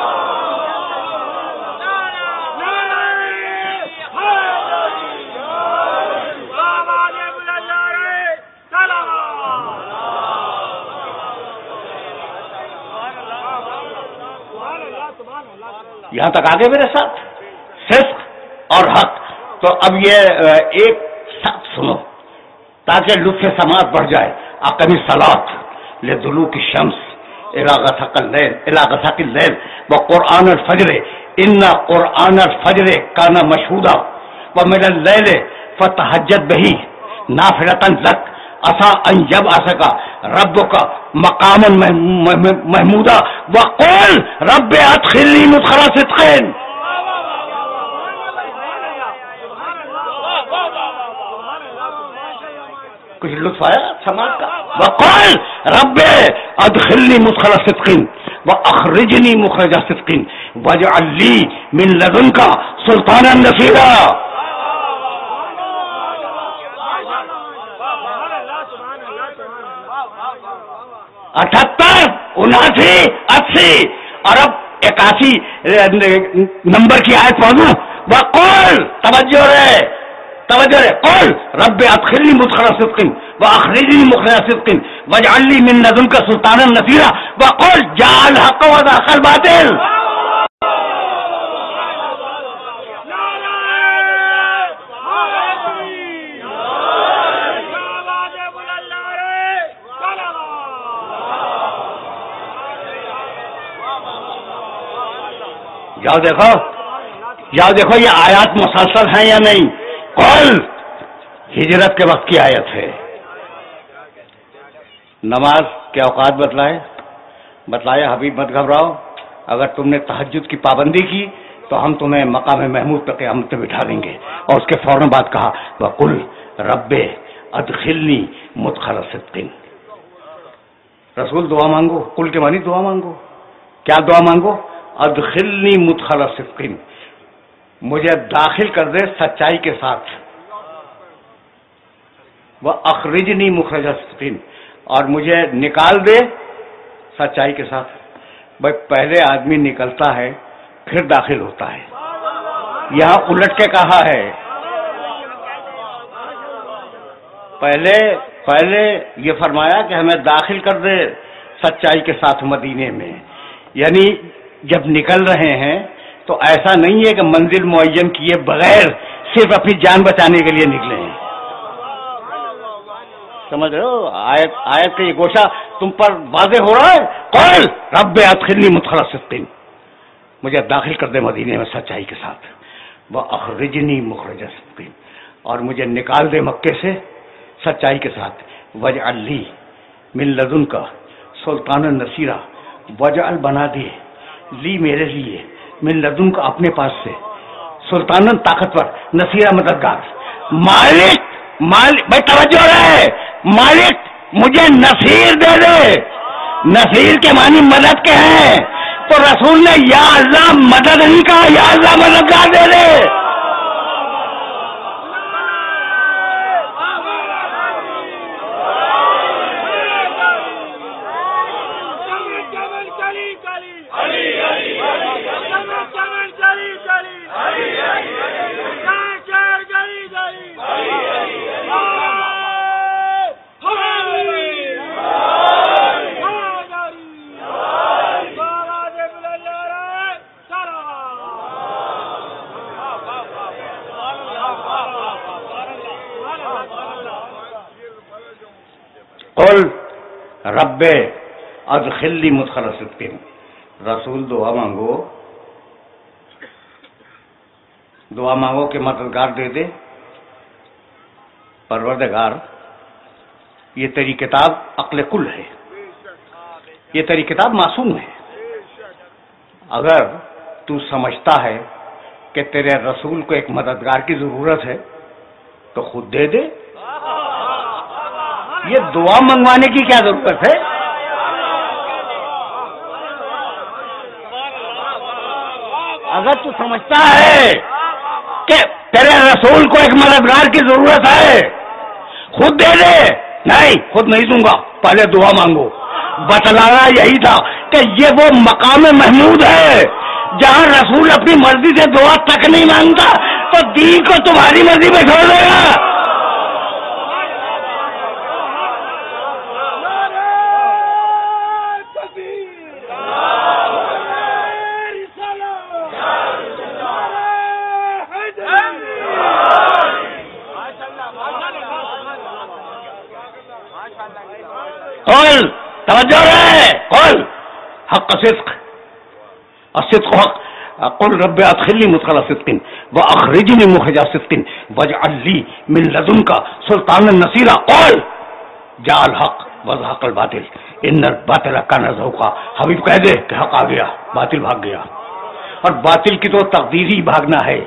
[SPEAKER 1] یہاں تک آگے میرے ساتھ صدق اور حق. تو اب یہ ایک ساتھ سنو تاکہ لطف سماعت بڑھ جائے. اقم الصلاۃ لدلوک الشمس الی غسق اللیل وقرآن الفجر ان قرآن الفجر کان مشہودا ومن اللیل فتہجد بہ نافلۃ لک عسیٰ ان یبعثک ربک مقاما محمودا وقل رب ادخلنی مدخل صدق. کچھ لطف آیا سماج کا؟ وقل رب ادخلنی مدخل صدق واخرجنی مخرج صدق واجعل لی من لدنک سلطانا نصیرا. 78 79 80 اور اب 81 نمبر کی آیت پڑھوں. وقل, توجہ رہے قل رب ادخلنی مدخل صدق واخرجنی مخرج صدق واجعل لی من لدنک سلطانا نصیرا وقل جاء الحق وزهق الباطل. جاؤ دیکھو یہ آیات مسلسل ہیں یا نہیں. قل ہجرت کے وقت کی آیت ہے. نماز کے اوقات بتلائے حبیب مت گھبراؤ. اگر تم نے تہجد کی پابندی کی تو ہم تمہیں مقام محمود پہ قیامت پہ بٹھا دیں گے. اور اس کے فوراً بعد کہا وقل رب ادخلنی مدخل صدق. رسول دعا مانگو, قل کے معنی دعا مانگو. کیا دعا مانگو؟ ادخلنی مدخل صدق, مجھے داخل کر دے سچائی کے ساتھ. واخرجنی مخرج صدق, اور مجھے نکال دے سچائی کے ساتھ. بھائی پہلے آدمی نکلتا ہے پھر داخل ہوتا ہے, یہاں الٹ کے کہا ہے. پہلے یہ فرمایا کہ ہمیں داخل کر دے سچائی کے ساتھ مدینے میں. یعنی جب نکل رہے ہیں تو ایسا نہیں ہے کہ منزل معین کیے بغیر صرف اپنی جان بچانے کے لیے نکلے ہیں. سمجھ رہے ہو؟ آیت کا یہ گوشہ تم پر واضح ہو رہا ہے. قل رب ادخلنی مدخل صدق, مجھے داخل کر دے مدینے میں سچائی کے ساتھ. واخرجنی مخرج صدق, اور مجھے نکال دے مکے سے سچائی کے ساتھ. واجعل لی من لدنک سلطانا نصیرا, واجعل بنا دیے لی میرے لیے من لدن کا اپنے پاس سے سلطانن طاقتور, نصیرہ مددگار. مالک بھائی توجہ رہے, مالک مجھے نصیر دے دے. نصیر کے معنی مدد کے ہیں، تو رسول نے یا اللہ مدد نہیں کہا، یا اللہ مددگار دے دے. قل رب ادخلنی مدخل صدق. رسول دعا مانگو، دعا مانگو کہ مددگار دے دے. پروردگار، یہ تیری کتاب عقل کل ہے، یہ تیری کتاب معصوم ہے. اگر تو سمجھتا ہے کہ تیرے رسول کو ایک مددگار کی ضرورت ہے تو خود دے دے. یہ دعا منگوانے کی کیا ضرورت ہے؟ اگر تو سمجھتا ہے کہ تیرے رسول کو ایک مددگار کی ضرورت ہے خود دے دے. نہیں، خود نہیں دوں گا، پہلے دعا مانگو. بتلانا یہی تھا کہ یہ وہ مقام محمود ہے جہاں رسول اپنی مرضی سے دعا تک نہیں مانگتا تو دین کو تمہاری مرضی میں چھوڑ دے گا. قل توجہ رہے، قل حق صدق، الصدق حق. قل رب ادخلنی مدخل صدق واخرجنی مخرج صدق واجعل لی من لدنک سلطانا نصیرا. قل جاء الحق وزهق الباطل ان الباطل کان زهوقا. حبیب کہہ دے کہ حق آ گیا، باطل بھاگ گیا. اور باطل کی تو تقدیر ہی بھاگنا ہے.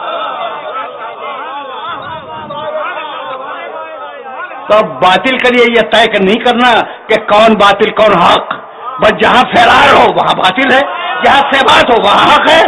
[SPEAKER 1] تو باطل کے لیے یہ طے نہیں کرنا کہ کون باطل کون حق، بس جہاں فرار ہو وہاں باطل ہے، جہاں ثبات ہو وہاں حق ہے.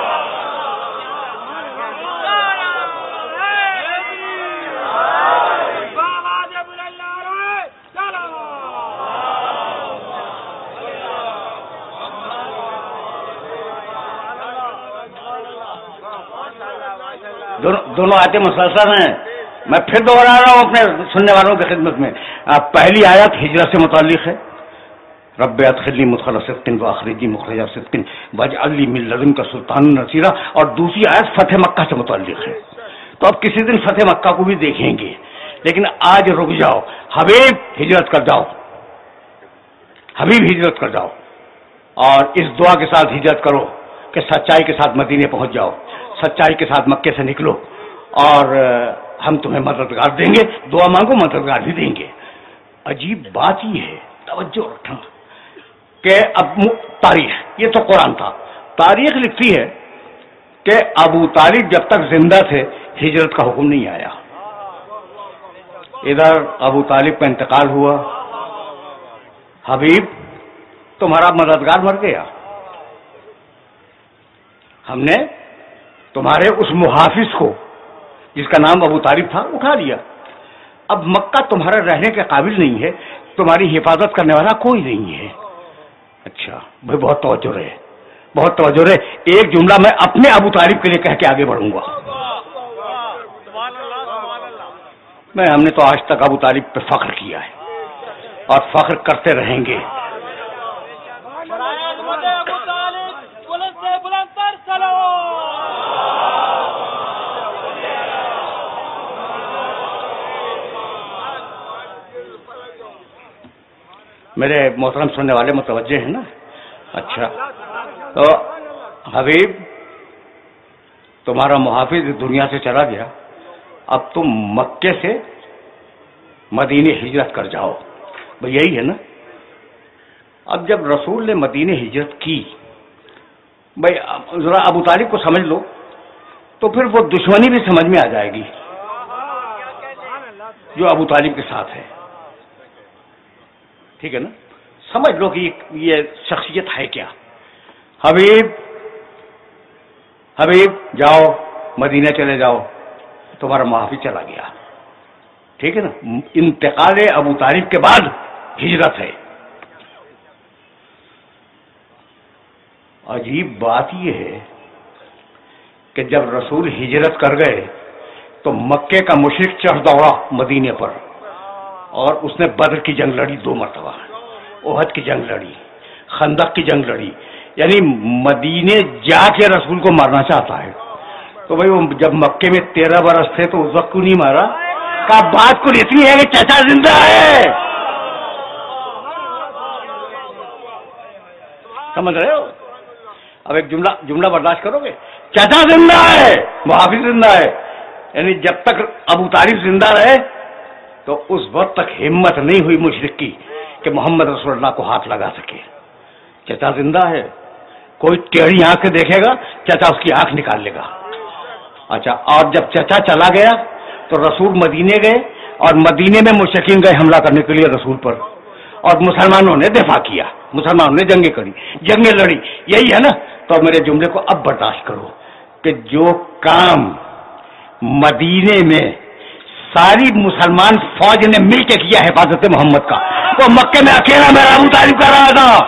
[SPEAKER 1] دونوں آیتیں مسلسل ہیں. میں پھر دوہرا رہا ہوں اپنے سننے والوں کی خدمت میں. پہلی آیت ہجرت سے متعلق ہے، رب ادخلنی مدخل صدق واخرجنی مخرج صدق واجعل لی من لدنک سلطانا نصیرا. اور دوسری آیت فتح مکہ سے متعلق ہے. تو اب کسی دن فتح مکہ کو بھی دیکھیں گے، لیکن آج رک جاؤ. حبیب ہجرت کر جاؤ، حبیب ہجرت کر جاؤ، اور اس دعا کے ساتھ ہجرت کرو کہ سچائی کے ساتھ مدینے پہنچ جاؤ، سچائی کے ساتھ مکے سے نکلو، اور ہم تمہیں مددگار دیں گے. دعا مانگو مددگار بھی دیں گے. عجیب بات یہ ہے، توجہ رکھنا، کہ اب تاریخ، یہ تو قرآن تھا، تاریخ لکھتی ہے کہ ابو طالب جب تک زندہ تھے ہجرت کا حکم نہیں آیا. ادھر ابو طالب کا انتقال ہوا، حبیب تمہارا مددگار مر گیا، ہم نے تمہارے اس محافظ کو جس کا نام ابو طالب تھا اٹھا لیا. اب مکہ تمہارا رہنے کے قابل نہیں ہے، تمہاری حفاظت کرنے والا کوئی نہیں ہے. اچھا بھائی، بہت توجہ رہے، بہت توجہ رہے. ایک جملہ میں اپنے ابو طالب کے لیے کہہ کے آگے بڑھوں گا. ہم نے تو آج تک ابو طالب پہ فخر کیا ہے اور فخر کرتے رہیں گے. میرے محترم سننے والے متوجہ ہیں نا؟ اچھا، تو حبیب تمہارا محافظ دنیا سے چلا گیا، اب تم مکے سے مدینے ہجرت کر جاؤ. بھئی یہی ہے نا؟ اب جب رسول نے مدینے ہجرت کی، بھئی ذرا ابو طالب کو سمجھ لو تو پھر وہ دشمنی بھی سمجھ میں آ جائے گی جو ابو طالب کے ساتھ ہے. ٹھیک ہے نا؟ سمجھ لو کہ یہ شخصیت ہے کیا. حبیب جاؤ مدینہ چلے جاؤ، تمہارا محافظ چلا گیا. ٹھیک ہے نا؟ انتقال ابو طالب کے بعد ہجرت ہے. عجیب بات یہ ہے کہ جب رسول ہجرت کر گئے تو مکے کا مشرک چڑھ دوڑا مدینے پر، اور اس نے بدر کی جنگ لڑی 2 مرتبہ، احد کی جنگ لڑی، خندق کی جنگ لڑی، یعنی مدینے جا کے رسول کو مارنا چاہتا ہے. تو بھائی وہ جب مکے میں 13 برس تھے تو اس وقت کو نہیں مارا؟ کا بات کو اتنی ہے کہ چچا زندہ ہے. سمجھ رہے ہو؟ اب ایک جملہ برداشت کرو گے، چچا زندہ ہے، محافظ زندہ ہے، یعنی جب تک ابو طالب زندہ رہے تو اس وقت تک ہمت نہیں ہوئی مشرک کی کہ محمد رسول اللہ کو ہاتھ لگا سکے. چچا زندہ ہے، کوئی ٹیڑھی آنکھ سے دیکھے گا چچا اس کی آنکھ نکال لے گا. اچھا، اور جب چچا چلا گیا تو رسول مدینے گئے، اور مدینے میں مشرکین گئے حملہ کرنے کے لیے رسول پر، اور مسلمانوں نے دفاع کیا، مسلمانوں نے جنگیں کری، جنگیں لڑی. یہی ہے نا؟ تو میرے جملے کو اب برداشت کرو کہ جو کام مدینے میں ساری مسلمان فوج نے مل کے کیا حفاظت محمد کا، وہ مکے میں اکیلا میرا ابو طالب کر رہا تھا.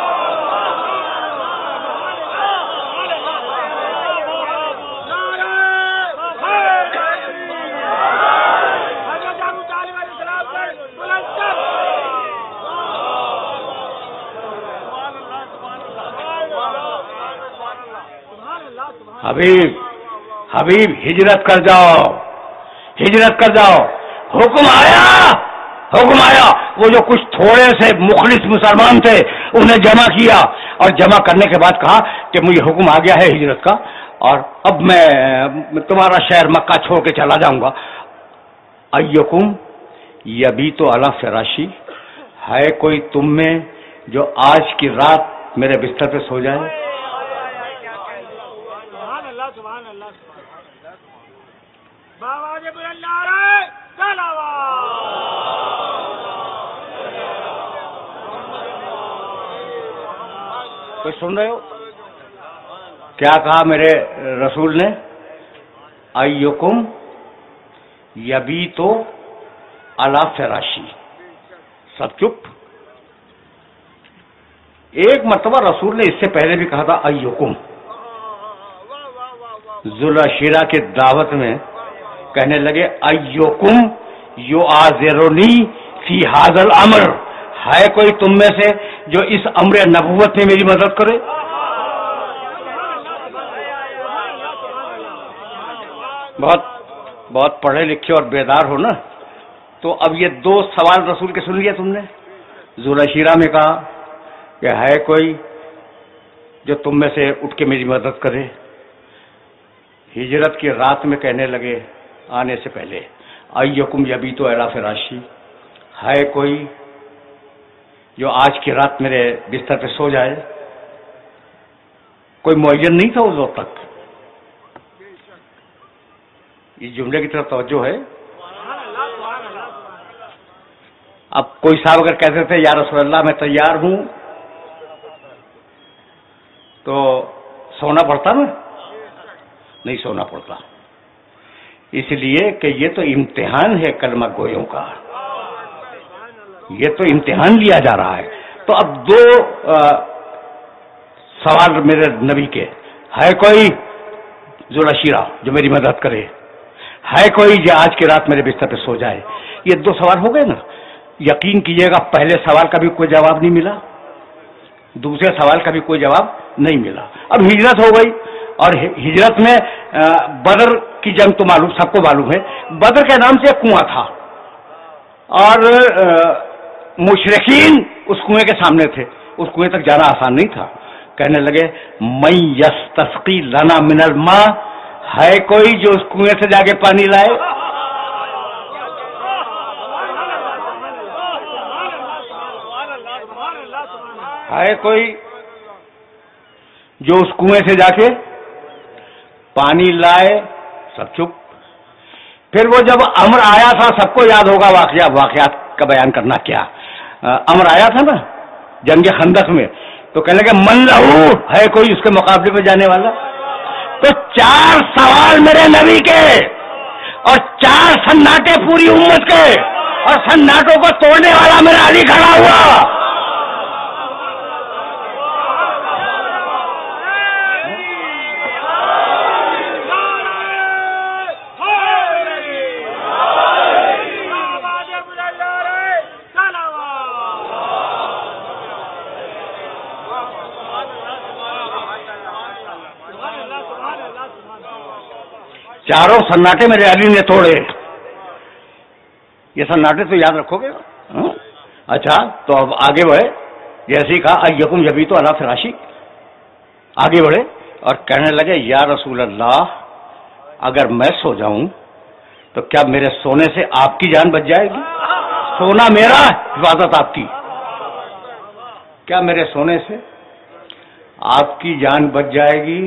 [SPEAKER 1] حبیب ہجرت کر جاؤ، ہجرت کر جاؤ. حکم آیا. وہ جو کچھ تھوڑے سے مخلص مسلمان تھے انہیں جمع کیا، اور جمع کرنے کے بعد کہا کہ مجھے حکم آ گیا ہے ہجرت کا، اور اب میں تمہارا شہر مکہ چھوڑ کے چلا جاؤں گا. ایکم یبیت علی فراشی، ہے کوئی تم میں جو آج کی رات میرے بستر پہ سو جائے؟ کوئی سن رہے ہو کیا کہا میرے رسول نے؟ ایکم یبیت علی فراشی. سب چپ. ایک مرتبہ رسول نے اس سے پہلے بھی کہا تھا ایکم. ذوالعشیرہ کی دعوت میں کہنے لگے ایکم یعاذرنی فی ھذا الامر، ہے کوئی تم میں سے جو اس امر نبوت میں میری مدد کرے؟ بہت پڑھے لکھے اور بیدار ہو نا. تو اب یہ 2 سوال رسول کے سن لیا تم نے. ذوالعشیرہ میں کہا کہ ہے کوئی جو تم میں سے اٹھ کے میری مدد کرے. ہجرت کی رات میں کہنے لگے آنے سے پہلے ایکم یبیت علی فراشی، ہے کوئی جو آج کی رات میرے بستر پہ سو جائے. کوئی معین نہیں تھا اس وقت تک. اس جملے کی طرف توجہ ہے. اب کوئی صاحب اگر کہتے تھے یا رسول اللہ میں تیار ہوں تو سونا پڑتا نا؟ نہیں سونا پڑتا، اس لیے کہ یہ تو امتحان ہے کلمہ گویوں کا، یہ تو امتحان لیا جا رہا ہے. تو اب 2 سوال میرے نبی کے، ہے کوئی ذوالعشیرہ جو میری مدد کرے، ہے کوئی جو آج کی رات میرے بستر پہ سو جائے. یہ 2 سوال ہو گئے نا. یقین کیجئے گا پہلے سوال کا بھی کوئی جواب نہیں ملا، دوسرے سوال کا بھی کوئی جواب نہیں ملا. اب ہجرت ہو گئی، اور ہجرت میں بدر کی جنگ تو معلوم، سب کو معلوم ہے. بدر کے نام سے ایک کنواں تھا، اور مشرکین اس کنویں کے سامنے تھے. اس کنویں تک جانا آسان نہیں تھا. کہنے لگے من یستسقی لنا من الماء، ہے کوئی جو اس کنویں سے جا کے پانی لائے؟ ہے کوئی جو اس کنویں سے جا کے پانی لائے؟ سب چپ. پھر وہ جب امر آیا تھا، سب کو یاد ہوگا واقعات کا بیان کرنا کیا. امر آیا تھا نا جنگ خندق میں، تو کہنے لگے من لہو، ہے کوئی اس کے مقابلے میں جانے والا؟ تو 4 سوال میرے نبی کے اور 4 سناٹے پوری امت کے، اور سناٹوں کو توڑنے والا میرا علی کھڑا ہوا۔ چاروں سناٹے میرے علی نے توڑے۔ یہ سناٹے تو یاد رکھو گے؟ اچھا تو اب آگے بڑھے، جیسے ہی کہا ایکم جبھی تو علی فراشی، آگے بڑھے اور کہنے لگے یا رسول اللہ اگر میں سو جاؤں تو کیا میرے سونے سے آپ کی جان بچ جائے گی؟ سونا میرا، حفاظت آپ کی، کیا میرے سونے سے آپ کی جان بچ جائے گی؟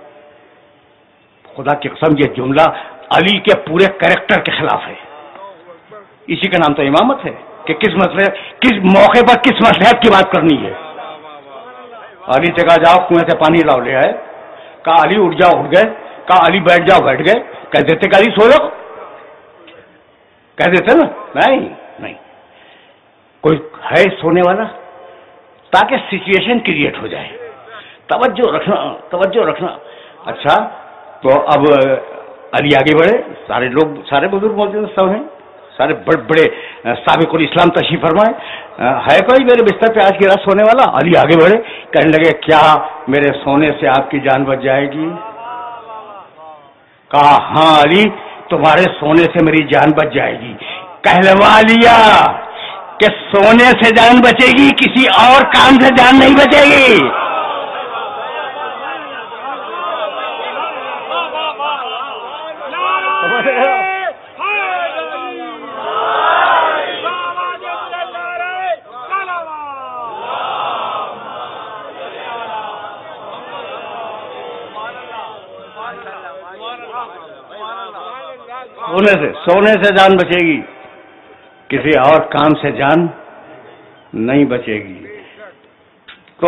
[SPEAKER 1] خدا کی قسم یہ جملہ علی کے پورے کریکٹر کے خلاف ہے۔ اسی کا نام تو امامت ہے کہ کس مسئلے، کس موقع پر کس مصلحت کی بات کرنی ہے۔ علی سے کہا جاؤ کنویں سے پانی لاؤ، لے آئے، کہا علی اٹھ جاؤ، اٹھ گئے، کہا علی بیٹھ جاؤ، بیٹھ گئے، کہہ دیتے کہ علی سو جاؤ، کہہ دیتے نا، نہیں کوئی ہے سونے والا، تاکہ سچویشن کریٹ ہو جائے، توجہ رکھنا۔ اچھا تو اب علی آگے بڑھے، سارے لوگ، سارے بزرگ موجود سب ہیں، سارے بڑے بڑے سابق الاسلام تشریف فرمائے، ہے کوئی میرے بستر پہ آج کی رات سونے والا؟ علی آگے بڑھے، کہنے لگے کیا میرے سونے سے آپ کی جان بچ جائے گی؟ کہا ہاں علی تمہارے سونے سے میری جان بچ جائے گی۔ کہلوا لیا کہ سونے سے جان بچے گی، کسی اور کام سے جان نہیں بچے گی۔ سونے سے جان بچے گی، کسی اور کام سے جان نہیں بچے گی۔ تو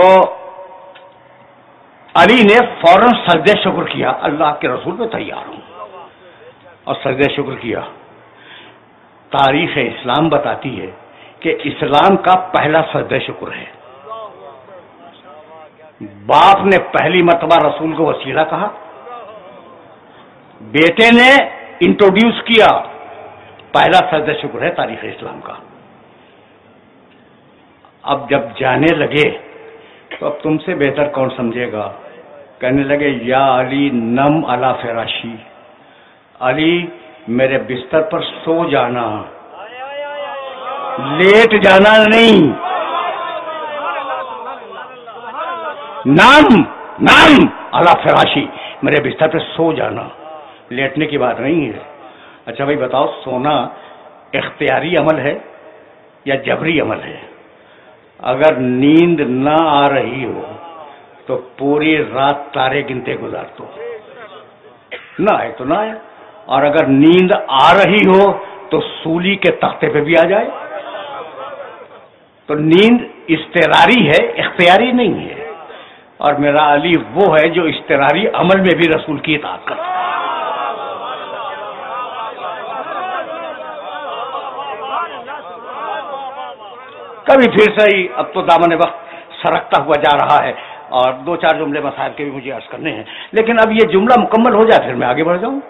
[SPEAKER 1] علی نے فوراً سجدہ شکر کیا، اللہ کے رسول میں تیار ہوں، اور سجدہ شکر کیا۔ تاریخ اسلام بتاتی ہے کہ اسلام کا پہلا سجدہ شکر ہے۔ باپ نے پہلی مرتبہ رسول کو وسیلہ کہا، بیٹے نے انٹروڈیوس کیا، پہلا سجدہ شکر ہے تاریخ اسلام کا۔ اب جب جانے لگے تو اب تم سے بہتر کون سمجھے گا؟ کہنے لگے یا علی نم علی فراشی، علی میرے بستر پر سو جانا، لیٹ جانا نہیں، نام علی فراشی، میرے بستر پہ سو جانا، لیٹنے کی بات نہیں ہے۔ اچھا بھائی بتاؤ، سونا اختیاری عمل ہے یا جبری عمل ہے؟ اگر نیند نہ آ رہی ہو تو پوری رات تارے گنتے گزار دو، نہ آئے تو نہ آئے، اور اگر نیند آ رہی ہو تو سولی کے تختے پہ بھی آ جائے۔ تو نیند اضطراری ہے، اختیاری نہیں ہے، اور میرا علی وہ ہے جو اضطراری عمل میں بھی رسول کی اطاعت کرتا ہے۔ کبھی پھر سے ہی اب تو دامن وقت سرکتا ہوا جا رہا ہے، اور 2-4 جملے مسائل کے بھی مجھے عرض کرنے ہیں، لیکن اب یہ جملہ مکمل ہو جائے پھر میں آگے بڑھ جاؤں۔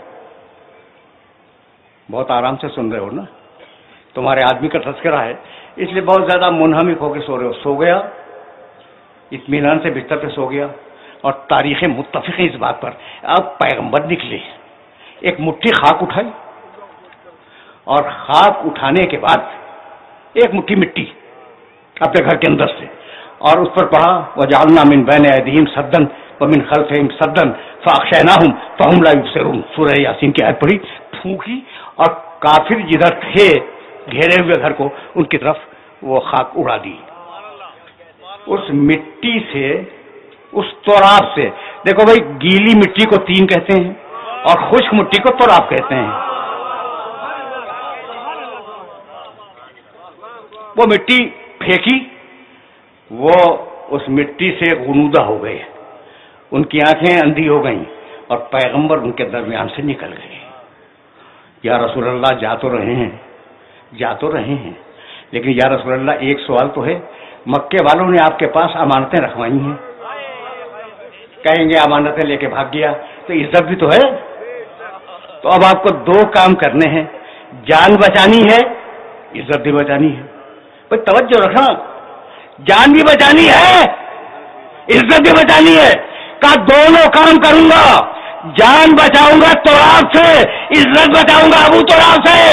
[SPEAKER 1] بہت آرام سے سن رہے ہو نا، تمہارے آدمی کا تذکرہ ہے، اس لیے بہت زیادہ منہمک ہو کے سو رہے ہو۔ سو گیا، اطمینان سے بستر پہ سو گیا، اور تاریخیں متفق ہیں اس بات پر۔ اب پیغمبر نکلے، ایک مٹھی خاک اٹھائی، اور خاک اٹھانے کے بعد ایک مٹھی مٹی اپنے گھر کے اندر سے، اور اس پر پڑھا وَجَعَلْنَا مِن بَيْنِ أَيْدِيهِمْ سَدًّا وَمِن خَلْفِهِمْ سَدًّا فَأَغْشَيْنَاهُمْ فَهُمْ لَا يُبْصِرُونَ۔ سورہ یاسین کی آیت پڑھی، پھونکی، اور کافر جدھر تھے گھیرے ہوئے گھر کو، ان کی طرف وہ خاک اڑا دی۔ اس مٹی سے، اس تراب سے، دیکھو بھائی گیلی مٹی کو تین کہتے ہیں اور خشک مٹی کو تراب کہتے ہیں۔ وہ مٹی پھینکی وہ اس مٹی سے غنودہ ہو گئے، ان کی آنکھیں اندھی ہو گئیں اور پیغمبر ان کے درمیان سے نکل گئے۔ یا رسول اللہ جا تو رہے ہیں لیکن یا رسول اللہ ایک سوال تو ہے، مکے والوں نے آپ کے پاس امانتیں رکھوائی ہیں، کہیں گے امانتیں لے کے بھاگ گیا تو عزت بھی تو ہے۔ تو اب آپ کو دو کام کرنے ہیں، جان بچانی ہے، عزت بھی بچانی ہے۔ بھائی توجہ رکھنا، جان بھی بچانی ہے، عزت بھی بچانی ہے، کہ دونوں کام کروں گا، جان بچاؤں گا تراب سے، عزت بچاؤں گا ابو تراب سے۔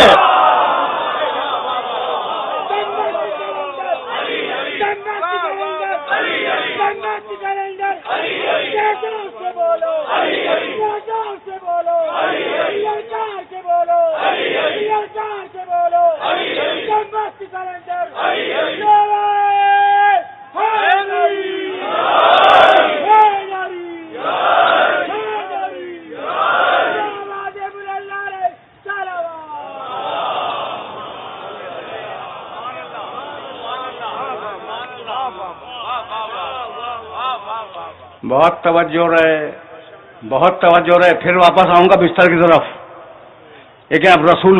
[SPEAKER 1] بہت توجہ رہے، پھر واپس آؤں گا بستر کی طرف، لیکن اب رسول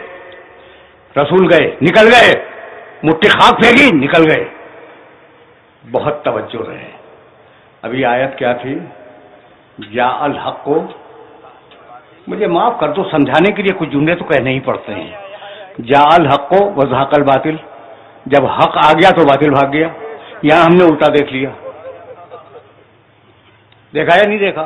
[SPEAKER 1] گئے نکل گئے، مٹھی خاک پھینکی نکل گئے، بہت توجہ رہے۔ ابھی آیت کیا تھی؟ جاء الحق کو، مجھے معاف کر دو، سمجھانے کے لیے کچھ جملے تو کہنے ہی پڑتے ہیں۔ جاء الحق کو وزهق الباطل، جب حق آ گیا تو باطل بھاگ گیا۔ یہاں ہم نے الٹا دیکھ لیا، دیکھا یا نہیں دیکھا؟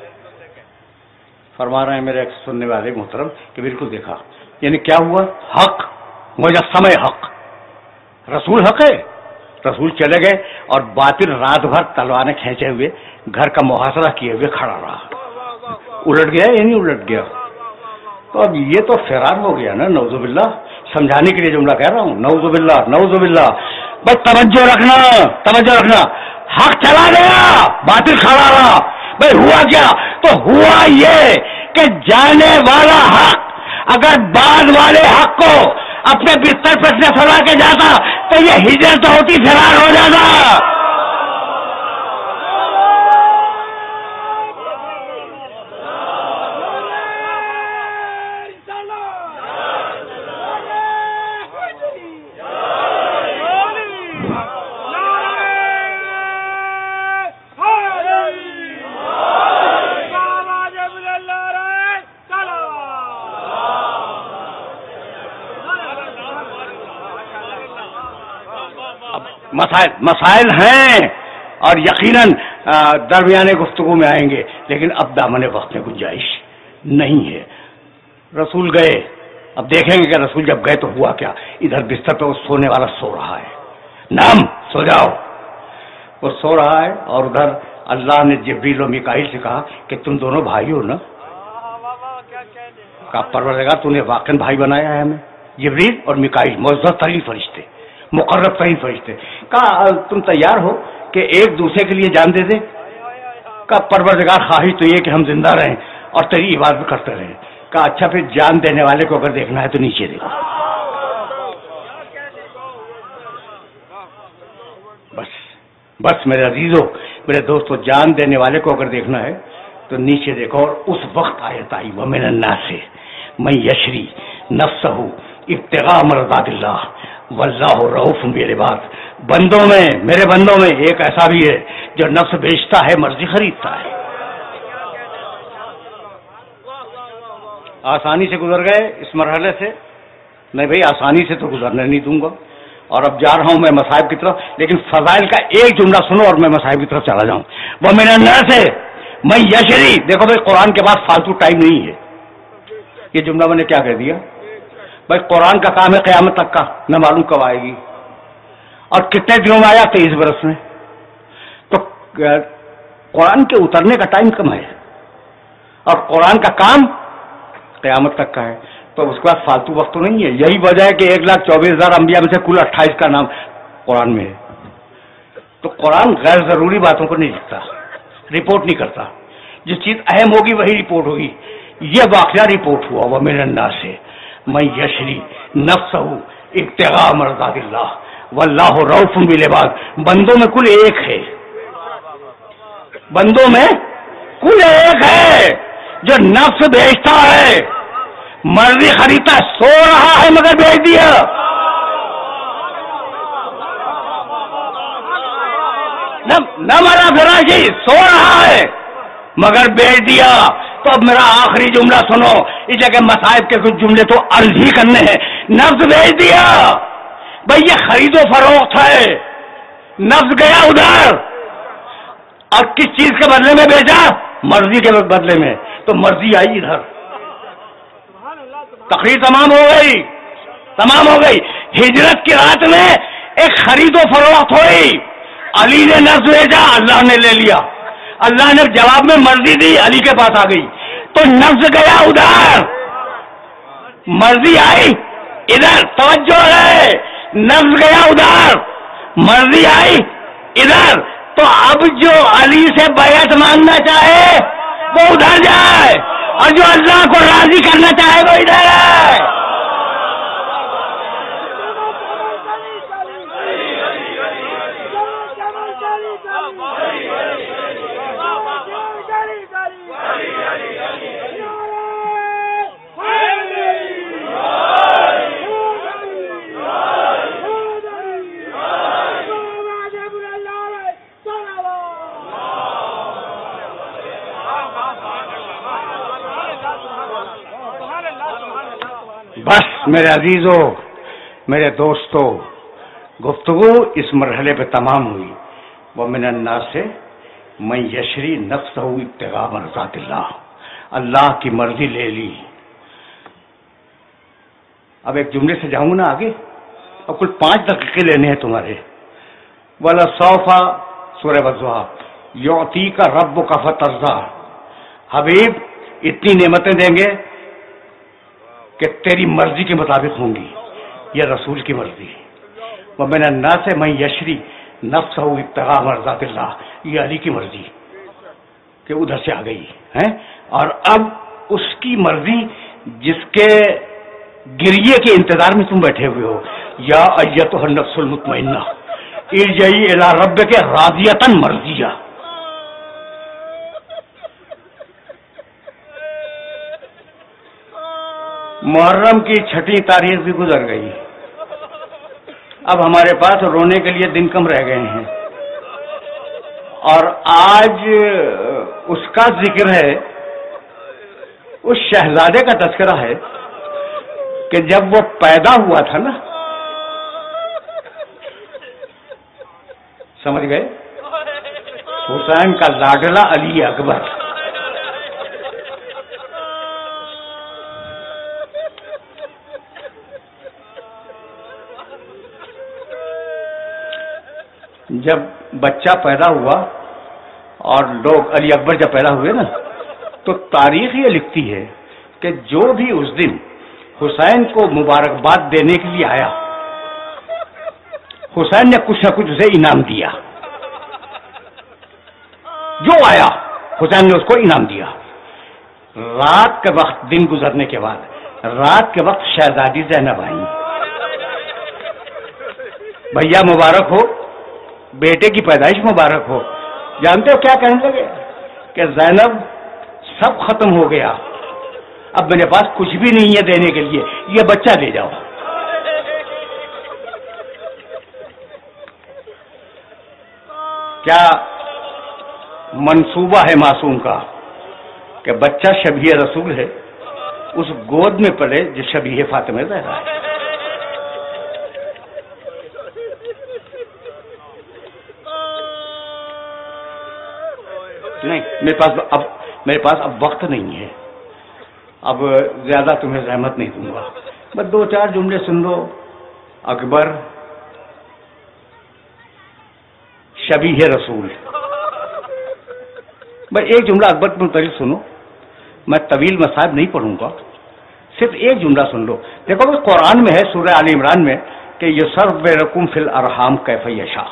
[SPEAKER 1] فرما رہے ہیں میرے سننے والے محترم کہ بالکل دیکھا۔ یعنی کیا ہوا؟ حق مجسمہ حق، رسول حق ہے، رسول چلے گئے اور باطل رات بھر تلواریں کھینچے ہوئے گھر کا محاصرہ کیے ہوئے کھڑا رہا۔ الٹ گیا یا نہیں الٹ گیا؟ تو اب یہ تو فرار ہو گیا نا، نعوذ باللہ، سمجھانے کے لیے جملہ کہہ رہا ہوں، نعوذ باللہ نعوذ باللہ۔ بس توجہ رکھنا، حق چلا گیا باطل کھڑا رہا۔ بھائی ہوا کیا؟ تو ہوا یہ کہ جانے والا حق اگر بعد والے حق کو اپنے بستر پر سے سلا کے جاتا تو یہ ہجرت ہوتی، فرار ہو جاتا۔ مسائل ہیں اور یقیناً درمیانے گفتگو میں آئیں گے، لیکن اب دامن وقت میں گنجائش نہیں ہے۔ رسول گئے، اب دیکھیں گے کہ رسول جب گئے تو ہوا کیا۔ ادھر بستر پہ وہ سونے والا سو رہا ہے، نام سو جاؤ، وہ سو رہا ہے، اور ادھر اللہ نے جبریل و میکائیل سے کہا کہ تم دونوں بھائی ہو نا؟ کہا پروردگار تو نے واقعی بھائی بنایا ہے ہمیں، جبریل اور میکائیل معزز ترین فرشتے، مقرب ترین فرشتے۔ کہا تم تیار ہو کہ ایک دوسرے کے لیے جان دے دیں؟ کہا پروردگار خواہش تو یہ کہ ہم زندہ رہیں اور تیری عبادت کرتے رہیں۔ کہا اچھا پھر جان دینے والے کو اگر دیکھنا ہے تو نیچے دیکھو۔ بس میرے عزیزو، میرے دوستو، جان دینے والے کو اگر دیکھنا ہے تو نیچے دیکھو۔ اور اس وقت آیت آئی وَمِنَ النَّاسِ مَن یشری نفسہ ابتغاء مرضات اللہ واللہ رؤوف بالعباد۔ بندوں میں، میرے بندوں میں ایک ایسا بھی ہے جو نفس بیچتا ہے، مرضی خریدتا ہے۔ آسانی سے گزر گئے اس مرحلے سے؟ نہیں بھائی، آسانی سے تو گزرنے نہیں دوں گا، اور اب جا رہا ہوں میں مصائب کی طرف، لیکن فضائل کا ایک جملہ سنو اور میں مصائب کی طرف چلا جاؤں۔ وَمِنَ النَّاسِ مَن یشری، دیکھو بھائی قرآن کے پاس فالتو ٹائم نہیں ہے۔ یہ جملہ میں نے کیا کہہ دیا بھائی؟ قرآن کا کام ہے قیامت تک کا، نہ معلوم کب آئے گی اور کتنے دنوں میں آیا، 23 برس میں۔ تو قرآن کے اترنے کا ٹائم کم ہے اور قرآن کا کام قیامت تک کا ہے، تو اس کے بعد فالتو وقت تو نہیں ہے۔ یہی وجہ ہے کہ 1,24,000 انبیاء میں سے کل 28 کا نام قرآن میں ہے۔ تو قرآن غیر ضروری باتوں کو نہیں لکھتا، رپورٹ نہیں کرتا، جس چیز اہم ہوگی وہی رپورٹ ہوگی۔ یہ واقعہ رپورٹ ہوا وَمِنَ النَّاسِ مَن یشری نفسہ ابتغاء مرضات اللہ۔ वल्लाहु रऊफुन बिल इबाद, बंदों में कुल एक है, बंदों में कुल एक है जो नफ्स बेचता है, मर्जी खरीदता, सो रहा है मगर बेच दिया। न मरा फिराशी, सो रहा है मगर बेच दिया। तो अब मेरा आखिरी जुमला सुनो, इस जगह मसाइब के कुछ जुमले तो अर्ज ही करने हैं। नफ्स बेच दिया भाई, ये खरीदो फरोख्त है, नफ्स गया उधर, और किस चीज के बदले में बेचा? मर्जी के बदले में। तो मर्जी आई इधर, तकरीर तमाम हो गई, तमाम हो गई। हिजरत की रात में एक खरीदो फरोख्त हुई, अली ने नफ्स बेचा, अल्लाह ने ले लिया, अल्लाह ने जवाब में मर्जी दी, अली के पास आ गई। तो नफ्स गया उधर, मर्जी आई इधर। तवज्जो है, नफ्स गया उधर, मर्जी आई इधर। तो अब जो अली से बैत मांगना चाहे वो उधर जाए, और जो अल्लाह को राजी करना चाहे वो इधर है। बस मेरे अजीजों, मेरे दोस्तों, गुफ्तगू इस मरहले पे तमाम हुई। वो मिनन नास से मैं यशरी नफ्सहु इब्तिगा मर्ज़ातिल्लाह, अल्लाह की मर्जी ले ली। अब एक जुमले से जाऊंगा ना आगे, अब कुल 5 दकीके लेने हैं तुम्हारे। वला सौफा सूरह वज़्ज़ुहा, युती का रब्बु का फतर्ज़ा, हबीब इतनी नेमतें देंगे कि तेरी मर्जी के मुताबिक होंगी, यह रसूल की मर्जी। वह मिन अन्नास से मैं यशरी नफ्सहु इब्तिगा मर्ज़ातिल्लाह, ये अली की मर्जी कि उधर से आ गई है। और अब उसकी मर्जी जिसके गिरिए के इंतजार में तुम बैठे हुए हो, या अय्यतुहन नफ्सुल मुतमइन्ना इरजई इला रब्बिके राज़ियतन मर्ज़िया। मुहर्रम की 6वीं तारीख भी गुजर गई, अब हमारे पास रोने के लिए दिन कम रह गए हैं। और आज उसका जिक्र है, उस शहजादे का तज़किरा है कि जब वो पैदा हुआ था ना, समझ गए, हुसैन का लाडला अली अकबर, जब बच्चा पैदा हुआ और लोग अली अकबर जब पैदा हुए ना, तो तारीख ये लिखती है कि जो भी उस दिन हुसैन को मुबारकबाद देने के लिए आया, हुसैन ने कुछ न कुछ उसे इनाम दिया। जो आया हुसैन ने उसको इनाम दिया। रात के वक्त, दिन गुजरने के बाद रात के वक्त शहजादी ज़ैनब आई, भैया मुबारक हो, बेटे की पैदाइश मुबारक हो। जानते हो क्या कहने लगे कि ज़ैनब सब खत्म हो गया, अब मेरे पास कुछ भी नहीं है देने के लिए, ये बच्चा ले जाओ। क्या मंसूबा है मासूम का कि बच्चा शबीह रसूल है, उस गोद में पड़े जो शबीह फातिमा ज़हरा है। नहीं, मेरे पास अब वक्त नहीं है, अब ज्यादा तुम्हें रहमत नहीं दूंगा, बस 2-4 जुमले सुन लो। अकबर शबीह रसूल, बस एक जुमला अकबर के मुताबिक सुनो, मैं तवील मसाइब नहीं पढ़ूंगा, सिर्फ एक जुमला सुन लो। देखो वो कुरान में है, सूरह आल इमरान में, कि युसव्विरुकुम फिल अरहाम कैफ यशा।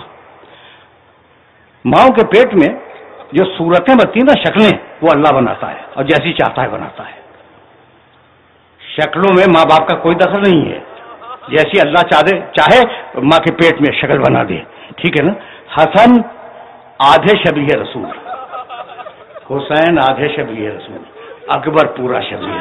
[SPEAKER 1] माओ के पेट में जो सूरतें बनती हैं ना, शक्लें, वो अल्लाह बनाता है और जैसी चाहता है बनाता है। शक्लों में माँ बाप का कोई दखल नहीं है, جیسی اللہ چاہے ماں کے پیٹ میں شکل بنا دے. ٹھیک ہے نا. حسن آدھے شبیہ رسول، حسین آدھے شبیہ رسول، اکبر پورا شبیہ.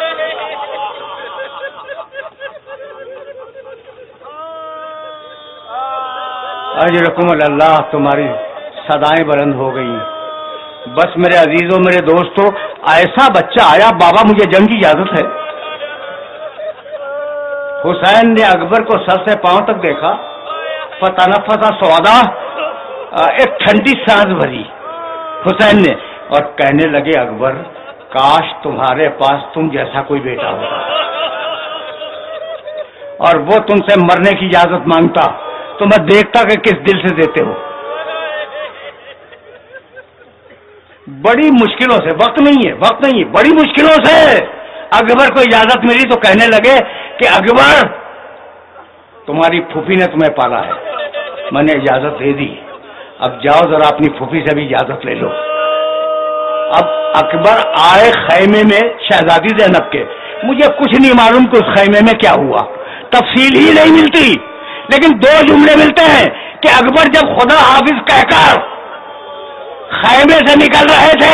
[SPEAKER 1] اجرکم اللہ. تمہاری صدائیں بلند ہو گئی. بس میرے عزیزوں، میرے دوستوں، ایسا بچہ آیا، بابا مجھے جنگ کی اجازت ہے. حسین نے اکبر کو سر سے پاؤں تک دیکھا، فتنفس سودا، ایک ٹھنڈی سانس بھری حسین نے، اور کہنے لگے اکبر کاش تمہارے پاس تم جیسا کوئی بیٹا ہوتا اور وہ تم سے مرنے کی اجازت مانگتا تو میں دیکھتا کہ کس دل سے دیتے ہو. بڑی مشکلوں سے، وقت نہیں ہے، بڑی مشکلوں سے اکبر کو اجازت ملی تو کہنے لگے کہ اکبر تمہاری پھوپھی نے تمہیں پالا ہے، میں نے اجازت دے دی، اب جاؤ ذرا اپنی پھوپھی سے بھی اجازت لے لو. اب اکبر آئے خیمے میں شہزادی زینب کے. مجھے کچھ نہیں معلوم کہ اس خیمے میں کیا ہوا، تفصیل ہی نہیں ملتی، لیکن دو جملے ملتے ہیں کہ اکبر جب خدا حافظ کہہ کر خیمے سے نکل رہے تھے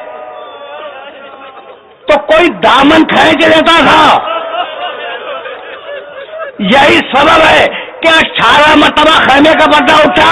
[SPEAKER 1] تو کوئی دامن کھینچ لیتا تھا. یہی سبب ہے کہ 18 مرتبہ خیمے کا پردہ اٹھا،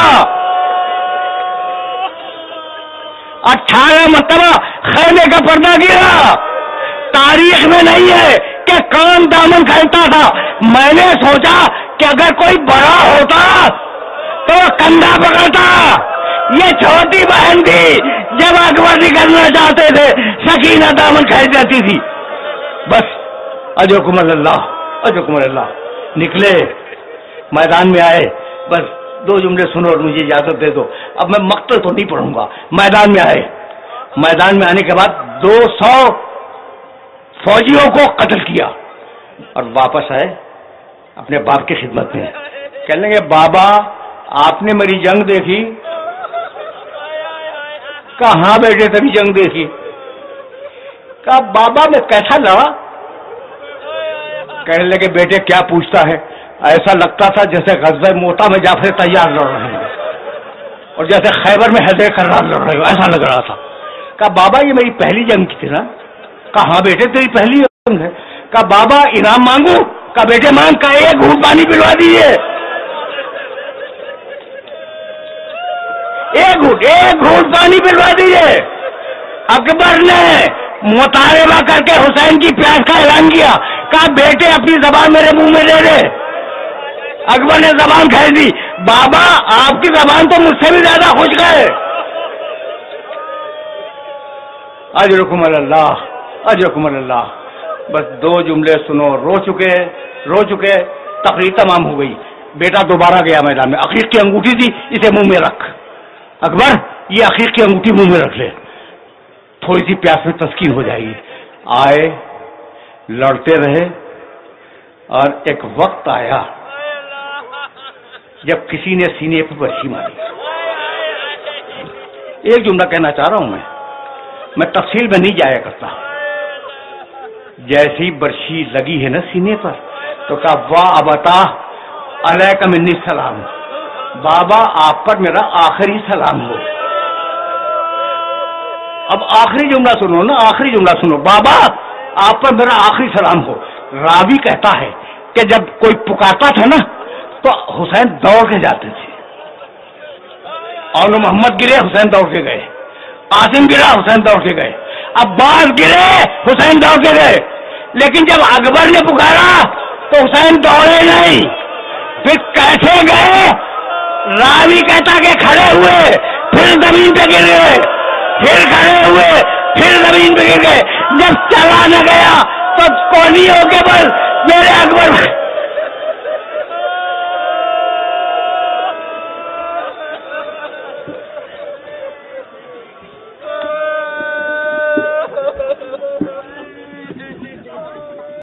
[SPEAKER 1] 18 مرتبہ خیمے کا پردہ گرا. تاریخ میں نہیں ہے کہ کون دامن کھینچتا تھا. میں نے سوچا کہ اگر کوئی بڑا ہوتا تو وہ کندھا پکڑتا. یہ چھوٹی بہن تھی، جب اکبر نکلنا چاہتے تھے سکینہ دامن کھینچ دیتی تھی. بس اجرکم اللہ. نکلے، میدان میں آئے. بس دو جملے سنو اور مجھے اجازت دے دو. اب میں مقتل تو نہیں پڑھوں گا. میدان میں آئے، میدان میں آنے کے بعد 200 فوجیوں کو قتل کیا اور واپس آئے اپنے باپ کی خدمت میں. کہنے لگے بابا آپ نے میری جنگ دیکھی؟ کہاں بیٹے تبھی جنگ دیکھی؟ کہا بابا میں کیسا لڑا؟ کہنے لگے بیٹے کیا پوچھتا ہے، ایسا لگتا تھا جیسے غزوہ موتا میں جعفر تیار لڑ رہے ہیں اور جیسے خیبر میں حیدر کرار لڑ رہے ہو، ایسا لگ رہا تھا. کہا بابا یہ میری پہلی جنگ کی تھی نا. کہا ہاں بیٹے تیری پہلی جنگ ہے. کہا بابا انعام مانگو؟ کہا بیٹے مانگ. کا ایک گھونٹ پانی پلوا دیجیے، ایک گھونٹ پانی پلوا دیجیے. اکبر نے مطالبہ کر کے حسین کی پیاس کا اعلان کیا. کہا بیٹے اپنی زبان میرے منہ میں دے دے. اکبر نے زبان کھینچ دی. بابا آپ کی زبان تو مجھ سے بھی زیادہ خوش گئے. اجرکم اللہ. بس دو جملے سنو. رو چکے تقریر تمام ہو گئی. بیٹا دوبارہ گیا میدان میں. عقیق کی انگوٹھی تھی، اسے منہ میں رکھ. اکبر یہ عقیق کی انگوٹھی منہ میں رکھ لے، تھوڑی سی پیاس میں تسکین ہو جائے گی. آئے، لڑتے رہے اور ایک وقت آیا جب کسی نے سینے پہ برچھی ماری. ایک جملہ کہنا چاہ رہا ہوں میں تفصیل میں نہیں جایا کرتا. جیسی برچھی لگی ہے نا سینے پر تو کہا واہ ابتا علیک منی السلام، بابا آپ پر میرا آخری سلام ہو. اب آخری جملہ سنو نا، آخری جملہ سنو. بابا آپ پر میرا آخری سلام ہو. راوی کہتا ہے کہ جب کوئی پکارتا تھا نا تو حسین دوڑ کے جاتے تھے. اور محمد گرے، حسین دوڑ کے گئے. قاسم گرا، حسین دوڑ کے گئے. عباس گرے، حسین دوڑ کے گئے. لیکن جب اکبر نے پکارا تو حسین دوڑے نہیں. پھر کیسے گئے؟ راوی کہتا کہ کھڑے ہوئے، پھر زمین پہ گر گئے، پھر کھڑے ہوئے، پھر زمین پہ گر گئے. جب چلا نہ گیا تو کونی ہو کے بس میرے اکبر